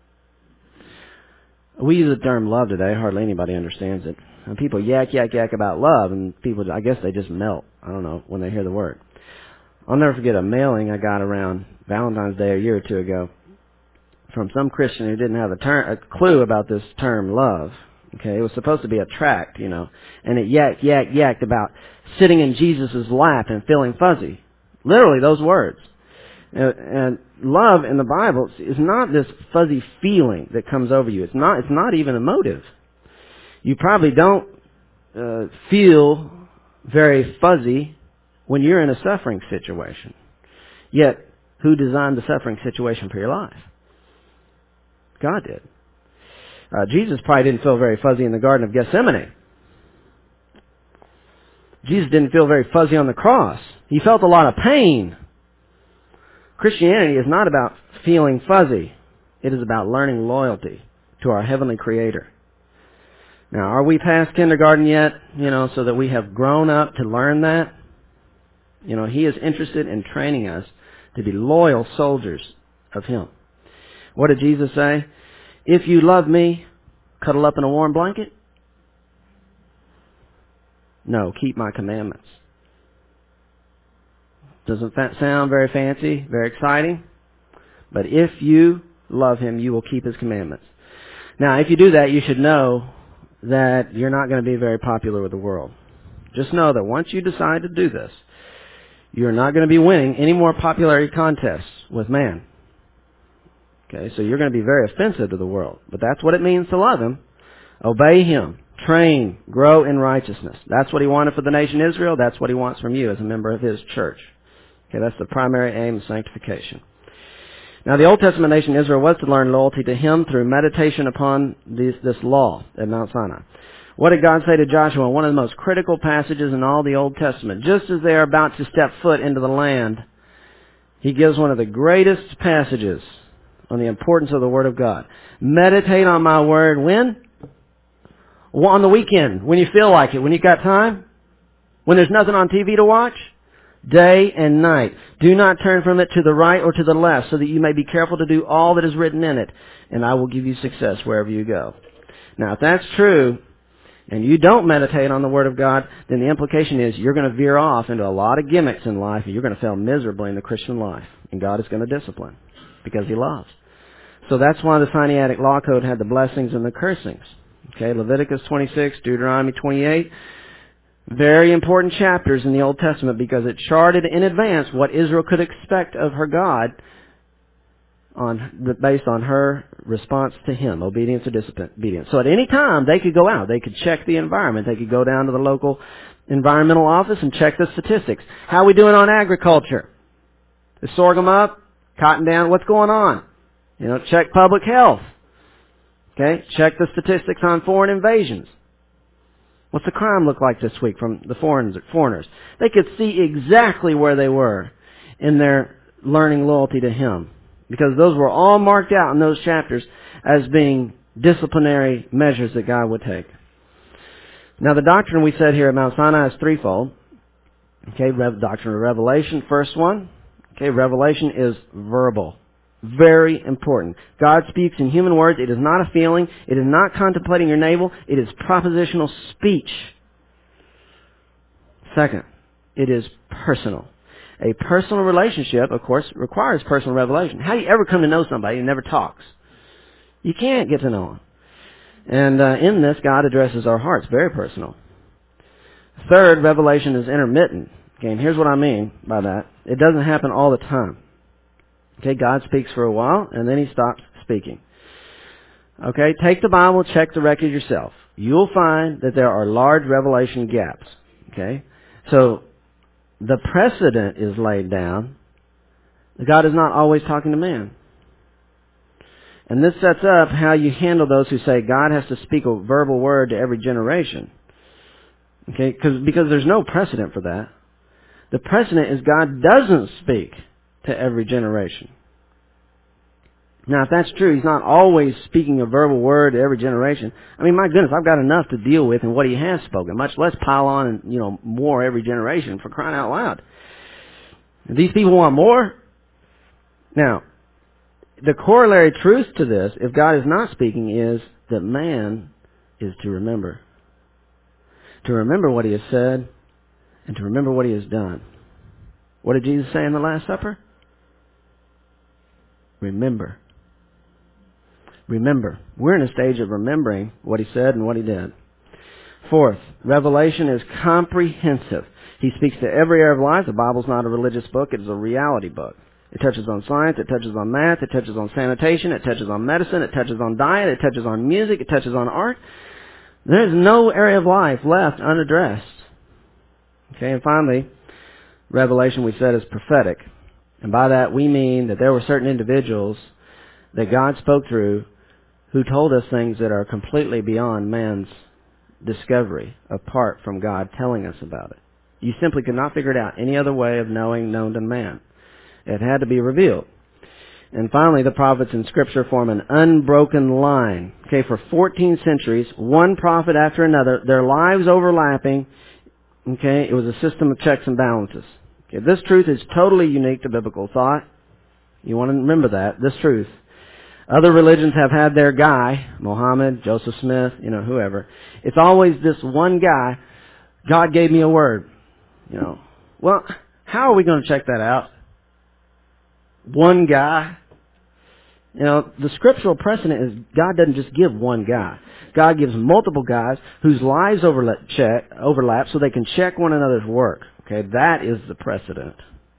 We use the term love today. Hardly anybody understands it. And people yak about love, and people, I guess they just melt. I don't know, when they hear the word. I'll never forget a mailing I got around Valentine's Day a year or two ago from some Christian who didn't have a clue about this term love. Okay, it was supposed to be a tract, you know, and it yacked about sitting in Jesus' lap and feeling fuzzy. Literally, those words. And love in the Bible is not this fuzzy feeling that comes over you. It's not even emotive. You probably don't feel very fuzzy when you're in a suffering situation. Yet, who designed the suffering situation for your life? God did. Jesus probably didn't feel very fuzzy in the Garden of Gethsemane. Jesus didn't feel very fuzzy on the cross. He felt a lot of pain. Christianity is not about feeling fuzzy. It is about learning loyalty to our heavenly Creator. Now, are we past kindergarten yet? You know, so that we have grown up to learn that? You know, He is interested in training us to be loyal soldiers of Him. What did Jesus say? If you love me, cuddle up in a warm blanket? No, keep my commandments. Doesn't that sound very fancy, very exciting? But if you love Him, you will keep His commandments. Now, if you do that, you should know that you're not going to be very popular with the world. Just know that once you decide to do this, you're not going to be winning any more popularity contests with man. Okay, so you're going to be very offensive to the world. But that's what it means to love Him. Obey Him. Train. Grow in righteousness. That's what He wanted for the nation Israel. That's what He wants from you as a member of His church. Okay, that's the primary aim of sanctification. Now, the Old Testament nation Israel was to learn loyalty to Him through meditation upon this law at Mount Sinai. What did God say to Joshua in one of the most critical passages in all the Old Testament? Just as they are about to step foot into the land, He gives one of the greatest passages on the importance of the Word of God. Meditate on my Word when? Well, on the weekend, when you feel like it, when you've got time, when there's nothing on TV to watch, day and night. Do not turn from it to the right or to the left, so that you may be careful to do all that is written in it, and I will give you success wherever you go. Now, if that's true, and you don't meditate on the Word of God, then the implication is you're going to veer off into a lot of gimmicks in life, and you're going to fail miserably in the Christian life, and God is going to discipline, because He loves. So that's why the Sinaitic Law Code had the blessings and the cursings. Okay, Leviticus 26, Deuteronomy 28, very important chapters in the Old Testament because it charted in advance what Israel could expect of her God based on her response to him, obedience or disobedience. So at any time, they could go out. They could check the environment. They could go down to the local environmental office and check the statistics. How are we doing on agriculture? Is sorghum up? Cotton down? What's going on? Check public health. Okay? Check the statistics on foreign invasions. What's the crime look like this week from the foreigners? They could see exactly where they were in their learning loyalty to him, because those were all marked out in those chapters as being disciplinary measures that God would take. Now, the doctrine we said here at Mount Sinai is threefold. Okay, doctrine of revelation, first one. Okay, revelation is verbal. Very important. God speaks in human words. It is not a feeling. It is not contemplating your navel. It is propositional speech. Second, it is personal. A personal relationship, of course, requires personal revelation. How do you ever come to know somebody who never talks? You can't get to know them. And in this, God addresses our hearts. Very personal. Third, revelation is intermittent. Okay, and here's what I mean by that. It doesn't happen all the time. Okay, God speaks for a while, and then he stops speaking. Okay, take the Bible, check the record yourself. You'll find that there are large revelation gaps. Okay, so the precedent is laid down. God is not always talking to man. And this sets up how you handle those who say God has to speak a verbal word to every generation. Okay, because there's no precedent for that. The precedent is God doesn't speak to every generation. Now, if that's true, he's not always speaking a verbal word to every generation. I mean, my goodness, I've got enough to deal with in what he has spoken, much less pile on and, more every generation, for crying out loud. These people want more? Now, the corollary truth to this, if God is not speaking, is that man is to remember. To remember what he has said and to remember what he has done. What did Jesus say in the Last Supper? Remember. Remember. We're in a stage of remembering what he said and what he did. Fourth, revelation is comprehensive. He speaks to every area of life. The Bible's not a religious book. It is a reality book. It touches on science. It touches on math. It touches on sanitation. It touches on medicine. It touches on diet. It touches on music. It touches on art. There is no area of life left unaddressed. Okay, and finally, revelation, we said, is prophetic. And by that we mean that there were certain individuals that God spoke through who told us things that are completely beyond man's discovery, apart from God telling us about it. You simply could not figure it out any other way of knowing known to man. It had to be revealed. And finally, the prophets in Scripture form an unbroken line. Okay, for 14 centuries, one prophet after another, their lives overlapping. Okay, it was a system of checks and balances. Okay, this truth is totally unique to biblical thought. You want to remember that, this truth. Other religions have had their guy, Mohammed, Joseph Smith, whoever. It's always this one guy, God gave me a word. Well, how are we going to check that out? One guy? The scriptural precedent is God doesn't just give one guy. God gives multiple guys whose lives overlap so they can check one another's work. Okay, that is the precedent.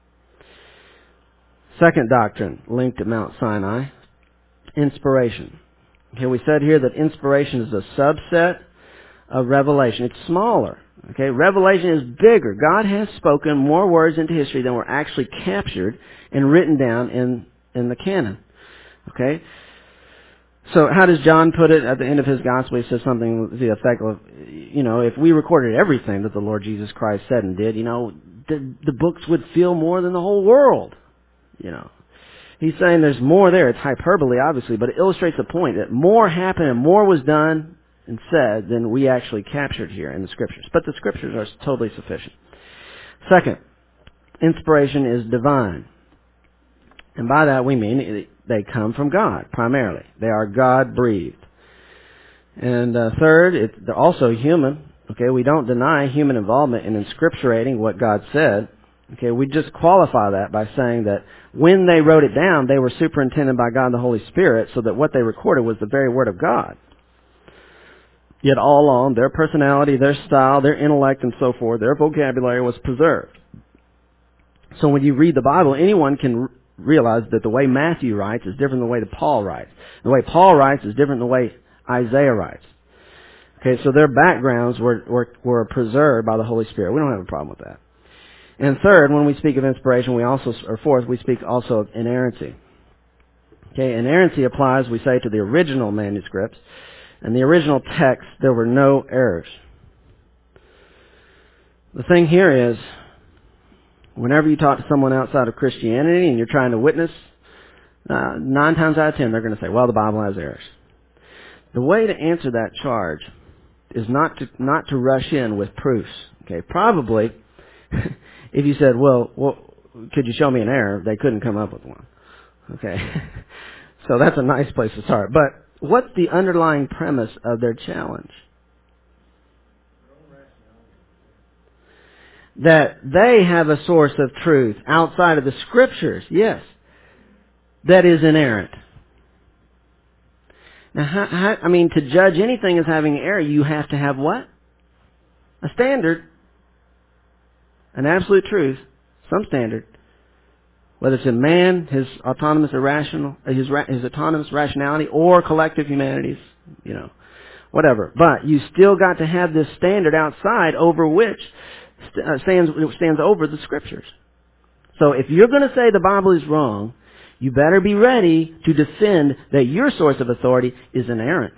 Second doctrine linked to Mount Sinai, inspiration. Okay, we said here that inspiration is a subset of revelation. It's smaller. Okay, revelation is bigger. God has spoken more words into history than were actually captured and written down in the canon. Okay? So how does John put it at the end of his gospel? He says something to the effect of, if we recorded everything that the Lord Jesus Christ said and did, the books would fill more than the whole world. He's saying there's more there. It's hyperbole, obviously, but it illustrates the point that more happened and more was done and said than we actually captured here in the Scriptures. But the Scriptures are totally sufficient. Second, inspiration is divine. And by that we mean they come from God, primarily. They are God-breathed. And third, they're also human. Okay, we don't deny human involvement in inscripturating what God said. Okay, we just qualify that by saying that when they wrote it down, they were superintended by God the Holy Spirit so that what they recorded was the very Word of God. Yet all along, their personality, their style, their intellect, and so forth, their vocabulary was preserved. So when you read the Bible, anyone can realize that the way Matthew writes is different than the way that Paul writes. The way Paul writes is different than the way Isaiah writes. Okay, so their backgrounds were preserved by the Holy Spirit. We don't have a problem with that. And third, when we speak of inspiration, fourth, we speak also of inerrancy. Okay, inerrancy applies, we say, to the original manuscripts. And the original text, there were no errors. The thing here is, whenever you talk to someone outside of Christianity and you're trying to witness, 9 times out of 10 they're going to say, well, the Bible has errors. The way to answer that charge is not to rush in with proofs. Okay, probably, if you said, well, could you show me an error? They couldn't come up with one. Okay, so that's a nice place to start. But what's the underlying premise of their challenge? That they have a source of truth outside of the Scriptures, yes, that is inerrant. Now, to judge anything as having error, you have to have what? A standard. An absolute truth. Some standard. Whether it's in man, his autonomous autonomous rationality, or collective humanities, whatever. But you still got to have this standard outside over which stands over the Scriptures. So if you're going to say the Bible is wrong, you better be ready to defend that your source of authority is inerrant.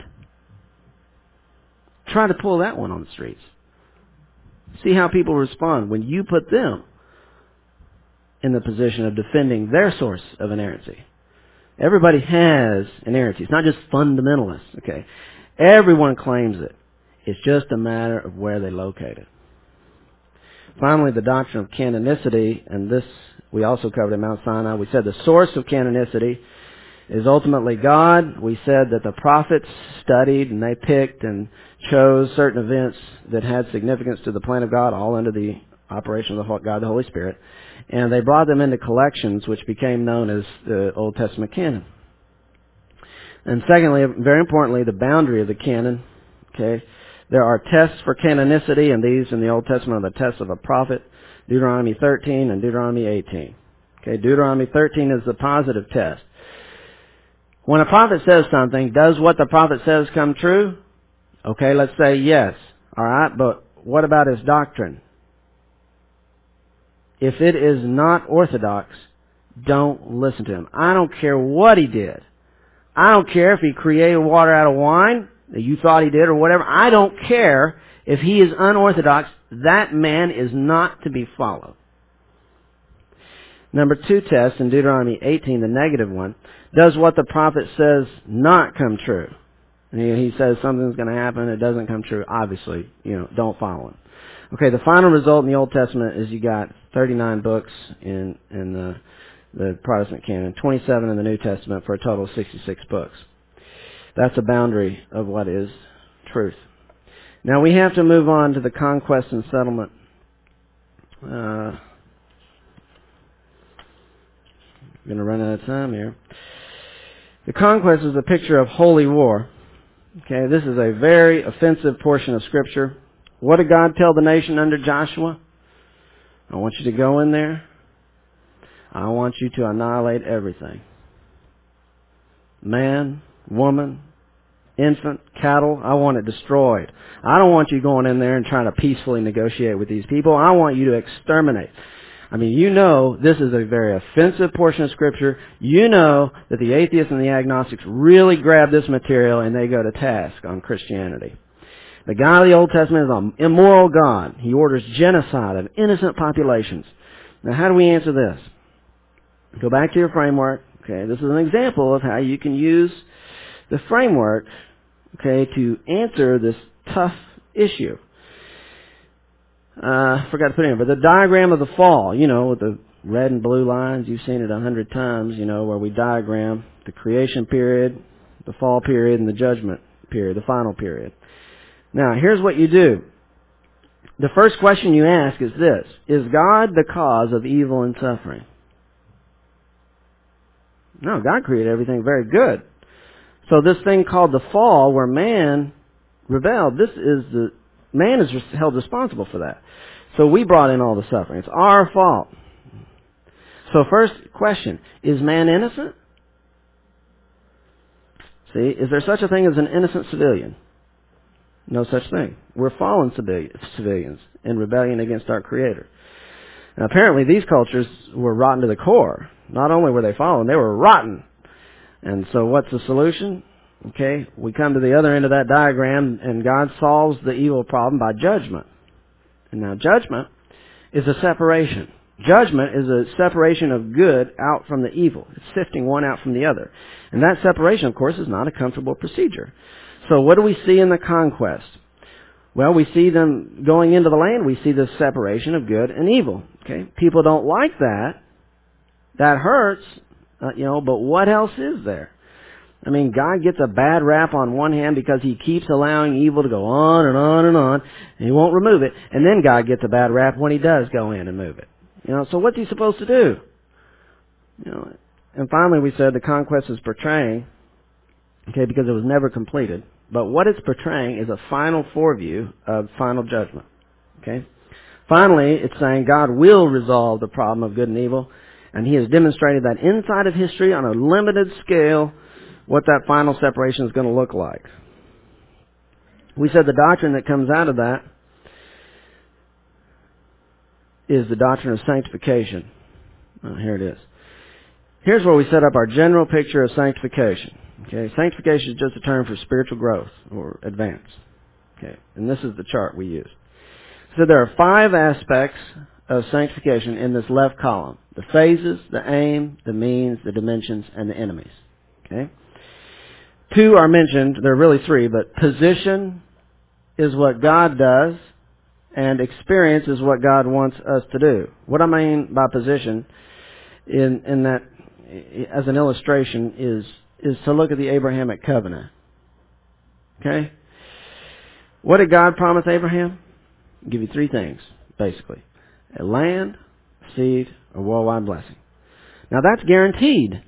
Try to pull that one on the streets. See how people respond when you put them in the position of defending their source of inerrancy. Everybody has inerrancy. It's not just fundamentalists, okay? Everyone claims it. It's just a matter of where they locate it. Finally, the doctrine of canonicity, and this we also covered at Mount Sinai. We said the source of canonicity is ultimately God. We said that the prophets studied and they picked and chose certain events that had significance to the plan of God, all under the operation of God, the Holy Spirit. And they brought them into collections which became known as the Old Testament canon. And secondly, very importantly, the boundary of the canon. Okay, there are tests for canonicity, and these in the Old Testament are the tests of a prophet, Deuteronomy 13 and Deuteronomy 18. Okay, Deuteronomy 13 is the positive test. When a prophet says something, does what the prophet says come true? Okay, let's say yes. All right, but what about his doctrine? If it is not orthodox, don't listen to him. I don't care what he did. I don't care if he created water out of wine, that you thought he did or whatever. I don't care if he is unorthodox. That man is not to be followed. Number 2 test in Deuteronomy 18, the negative one, does what the prophet says not come true? And he says something's going to happen, it doesn't come true. Obviously, don't follow him. Okay, the final result in the Old Testament is you got 39 books in the Protestant canon, 27 in the New Testament for a total of 66 books. That's a boundary of what is truth. Now we have to move on to the conquest and settlement. I'm going to run out of time here. The conquest is a picture of holy war. Okay, this is a very offensive portion of Scripture. What did God tell the nation under Joshua? I want you to go in there. I want you to annihilate everything. Man, woman, infant, cattle, I want it destroyed. I don't want you going in there and trying to peacefully negotiate with these people. I want you to exterminate. This is a very offensive portion of Scripture. You know that the atheists and the agnostics really grab this material and they go to task on Christianity. The God of the Old Testament is an immoral God. He orders genocide of innocent populations. Now, how do we answer this? Go back to your framework. Okay, this is an example of how you can use the framework, okay, to answer this tough issue. Forgot to put it in, but the diagram of the fall, with the red and blue lines, you've seen it 100 times, where we diagram the creation period, the fall period, and the judgment period, the final period. Now, here's what you do. The first question you ask is this: is God the cause of evil and suffering? No, God created everything very good. So this thing called the fall, where man rebelled, man is held responsible for that. So we brought in all the suffering. It's our fault. So first question, is man innocent? See, is there such a thing as an innocent civilian? No such thing. We're fallen civilians in rebellion against our Creator. Now, apparently these cultures were rotten to the core. Not only were they fallen, they were rotten. And so what's the solution? Okay, we come to the other end of that diagram, and God solves the evil problem by judgment. And now judgment is a separation. Judgment is a separation of good out from the evil. It's sifting one out from the other. And that separation, of course, is not a comfortable procedure. So what do we see in the conquest? Well, we see them going into the land. We see the separation of good and evil. Okay, people don't like that. That hurts, but what else is there? I mean, God gets a bad rap on one hand because He keeps allowing evil to go on and on and on, and He won't remove it. And then God gets a bad rap when He does go in and move it. So what's He supposed to do? And finally we said the conquest is portraying, because it was never completed. But what it's portraying is a final foreview of final judgment. Okay? Finally, it's saying God will resolve the problem of good and evil, and He has demonstrated that inside of history on a limited scale what that final separation is going to look like. We said the doctrine that comes out of that is the doctrine of sanctification. Here it is. Here's where we set up our general picture of sanctification. Okay, sanctification is just a term for spiritual growth or advance. Okay, and this is the chart we use. So there are 5 aspects of sanctification in this left column: the phases, the aim, the means, the dimensions, and the enemies. Okay, 2 are mentioned. There are really 3, but position is what God does, and experience is what God wants us to do. What I mean by position, in that, as an illustration, is to look at the Abrahamic covenant. Okay? What did God promise Abraham? I'll give you 3 things, basically: a land, seed, a worldwide blessing. Now that's guaranteed.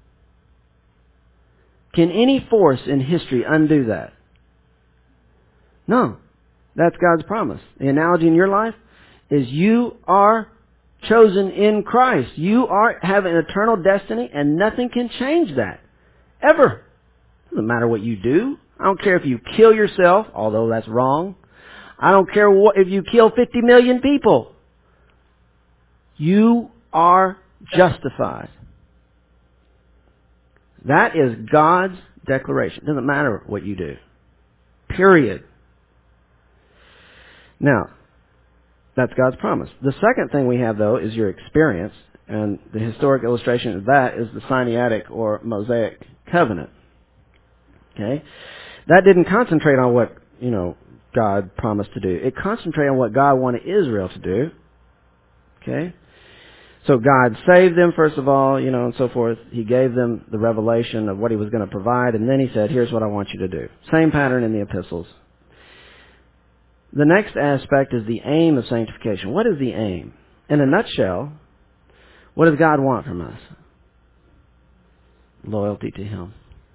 Can any force in history undo that? No. That's God's promise. The analogy in your life is you are chosen in Christ. You have an eternal destiny, and nothing can change that. Ever. Doesn't matter what you do. I don't care if you kill yourself, although that's wrong. I don't care if you kill 50 million people. You are justified. That is God's declaration. It doesn't matter what you do. Period. Now, that's God's promise. The second thing we have, though, is your experience, and the historic illustration of that is the Sinaitic or Mosaic covenant. Okay? That didn't concentrate on what, God promised to do. It concentrated on what God wanted Israel to do. Okay? So God saved them, first of all, and so forth. He gave them the revelation of what He was going to provide, and then He said, here's what I want you to do. Same pattern in the epistles. The next aspect is the aim of sanctification. What is the aim? In a nutshell, what does God want from us? Loyalty to Him.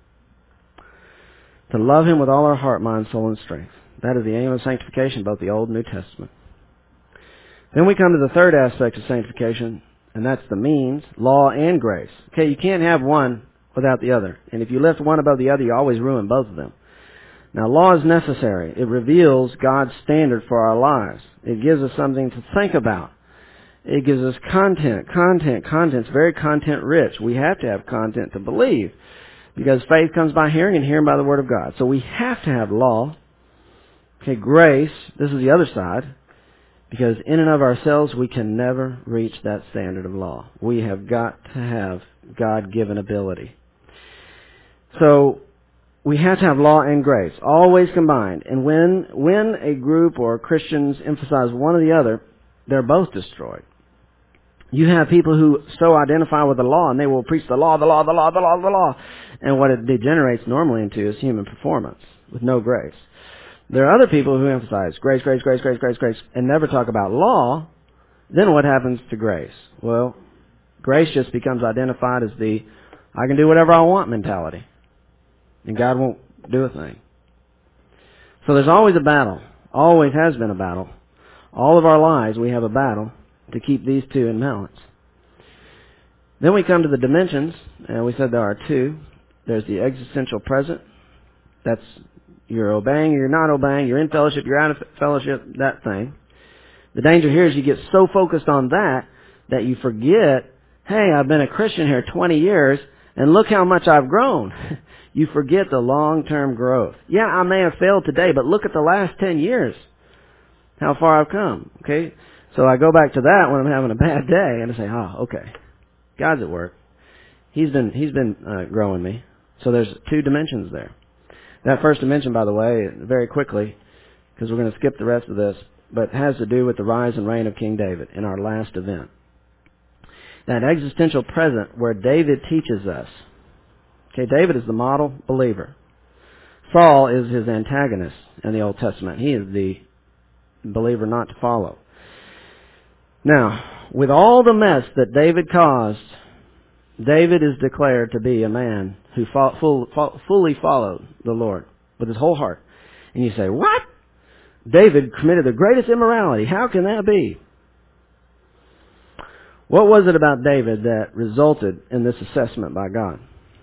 To love Him with all our heart, mind, soul, and strength. That is the aim of sanctification, both the Old and New Testament. Then we come to the third aspect of sanctification, and that's the means, law and grace. Okay, you can't have one without the other. And if you lift one above the other, you always ruin both of them. Now, law is necessary. It reveals God's standard for our lives. It gives us something to think about. It gives us content. Content's very content-rich. We have to have content to believe, because faith comes by hearing, and hearing by the Word of God. So we have to have law. Okay, grace, this is the other side, because in and of ourselves, we can never reach that standard of law. We have got to have God-given ability. So we have to have law and grace, always combined. And when a group or Christians emphasize one or the other, they're both destroyed. You have people who so identify with the law, and they will preach the law, the law, the law, the law, the law. And what it degenerates normally into is human performance with no grace. There are other people who emphasize grace, grace, grace, grace, grace, grace, and never talk about law. Then what happens to grace? Well, grace just becomes identified as the I can do whatever I want mentality. And God won't do a thing. So there's always a battle. Always has been a battle. All of our lives we have a battle to keep these two in balance. Then we come to the dimensions, and we said there are two. There's the existential present. That's you're obeying, you're not obeying, you're in fellowship, you're out of fellowship, that thing. The danger here is you get so focused on that you forget, hey, I've been a Christian here 20 years, and look how much I've grown. You forget the long-term growth. Yeah, I may have failed today, but look at the last 10 years, how far I've come. Okay? So I go back to that when I'm having a bad day, and I say, oh, okay, God's at work. He's been growing me. So there's two dimensions there. That first dimension, by the way, very quickly, because we're going to skip the rest of this, but has to do with the rise and reign of King David in our last event. That existential present where David teaches us. Okay, David is the model believer. Saul is his antagonist in the Old Testament. He is the believer not to follow. Now, with all the mess that David caused, David is declared to be a man who fully followed the Lord with his whole heart. And you say, what? David committed the greatest immorality. How can that be? What was it about David that resulted in this assessment by God?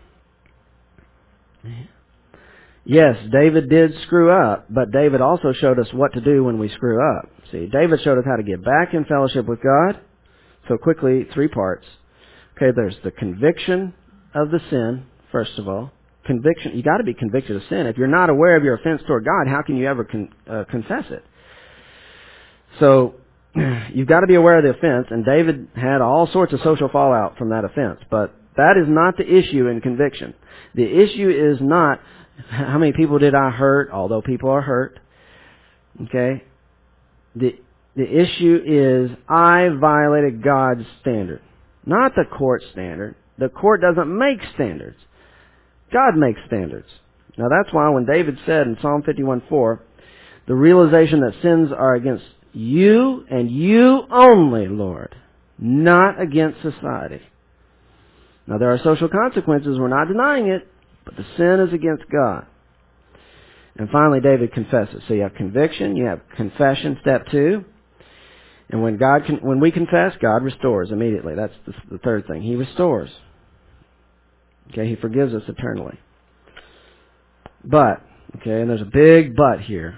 Yes, David did screw up, but David also showed us what to do when we screw up. See, David showed us how to get back in fellowship with God. So quickly, three parts. Okay, there's the conviction of the sin, first of all. Conviction, you got to be convicted of sin. If you're not aware of your offense toward God, how can you ever confess it? So, you've got to be aware of the offense, and David had all sorts of social fallout from that offense. But that is not the issue in conviction. The issue is not how many people did I hurt, although people are hurt. Okay? The issue is I violated God's standard, not the court standard. The court doesn't make standards. God makes standards. Now that's why when David said in Psalm 51:4, the realization that sins are against you and you only, Lord, not against society. Now there are social consequences, we're not denying it, but the sin is against God. And finally David confesses. So you have conviction, you have confession, step 2. And when we confess, God restores immediately. That's the third thing. He restores. Okay, He forgives us eternally. But, okay, and there's a big but here.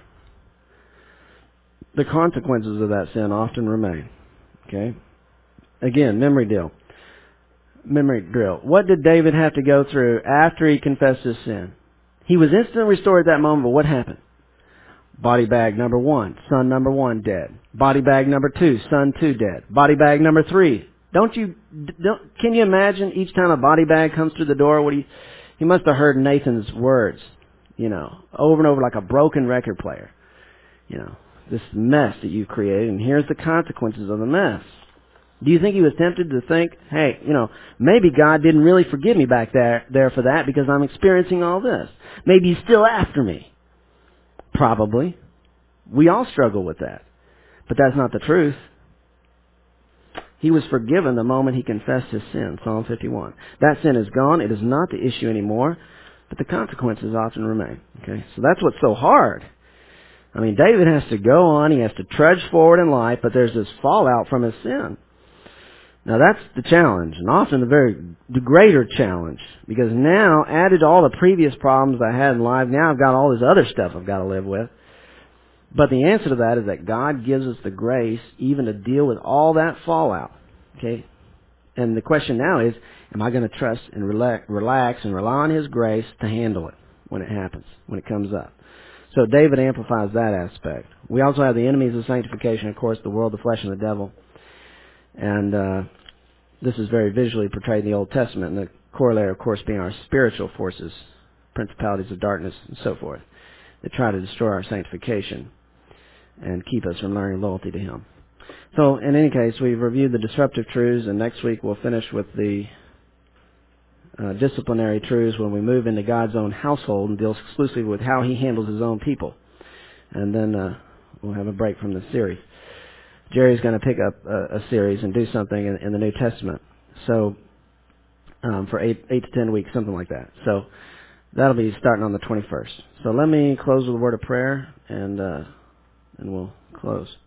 The consequences of that sin often remain. Okay? Again, memory drill. What did David have to go through after he confessed his sin? He was instantly restored at that moment, but what happened? Body bag number 1, son number 1 dead. Body bag number 2, son 2 dead. Body bag number 3. Can you imagine each time a body bag comes through the door, he must have heard Nathan's words, over and over like a broken record player. This mess that you created, and here's the consequences of the mess. Do you think he was tempted to think, hey, maybe God didn't really forgive me back there for that because I'm experiencing all this. Maybe He's still after me. Probably. We all struggle with that. But that's not the truth. He was forgiven the moment he confessed his sin, Psalm 51. That sin is gone. It is not the issue anymore, but the consequences often remain. Okay, so that's what's so hard. I mean, David has to go on. He has to trudge forward in life, but there's this fallout from his sin. Now that's the challenge, and often the greater challenge, because now, added to all the previous problems I had in life, now I've got all this other stuff I've got to live with. But the answer to that is that God gives us the grace even to deal with all that fallout. Okay? And the question now is, am I going to trust and relax and rely on His grace to handle it when it happens, when it comes up? So David amplifies that aspect. We also have the enemies of sanctification, of course, the world, the flesh, and the devil. And this is very visually portrayed in the Old Testament, and the corollary, of course, being our spiritual forces, principalities of darkness, and so forth, that try to destroy our sanctification and keep us from learning loyalty to Him. So, in any case, we've reviewed the disruptive truths, and next week we'll finish with the disciplinary truths when we move into God's own household and deal exclusively with how He handles His own people. And then we'll have a break from the series. Jerry's going to pick up a series and do something in the New Testament. So, for 8 to 10 weeks, something like that. So, that'll be starting on the 21st. So let me close with a word of prayer, and we'll close.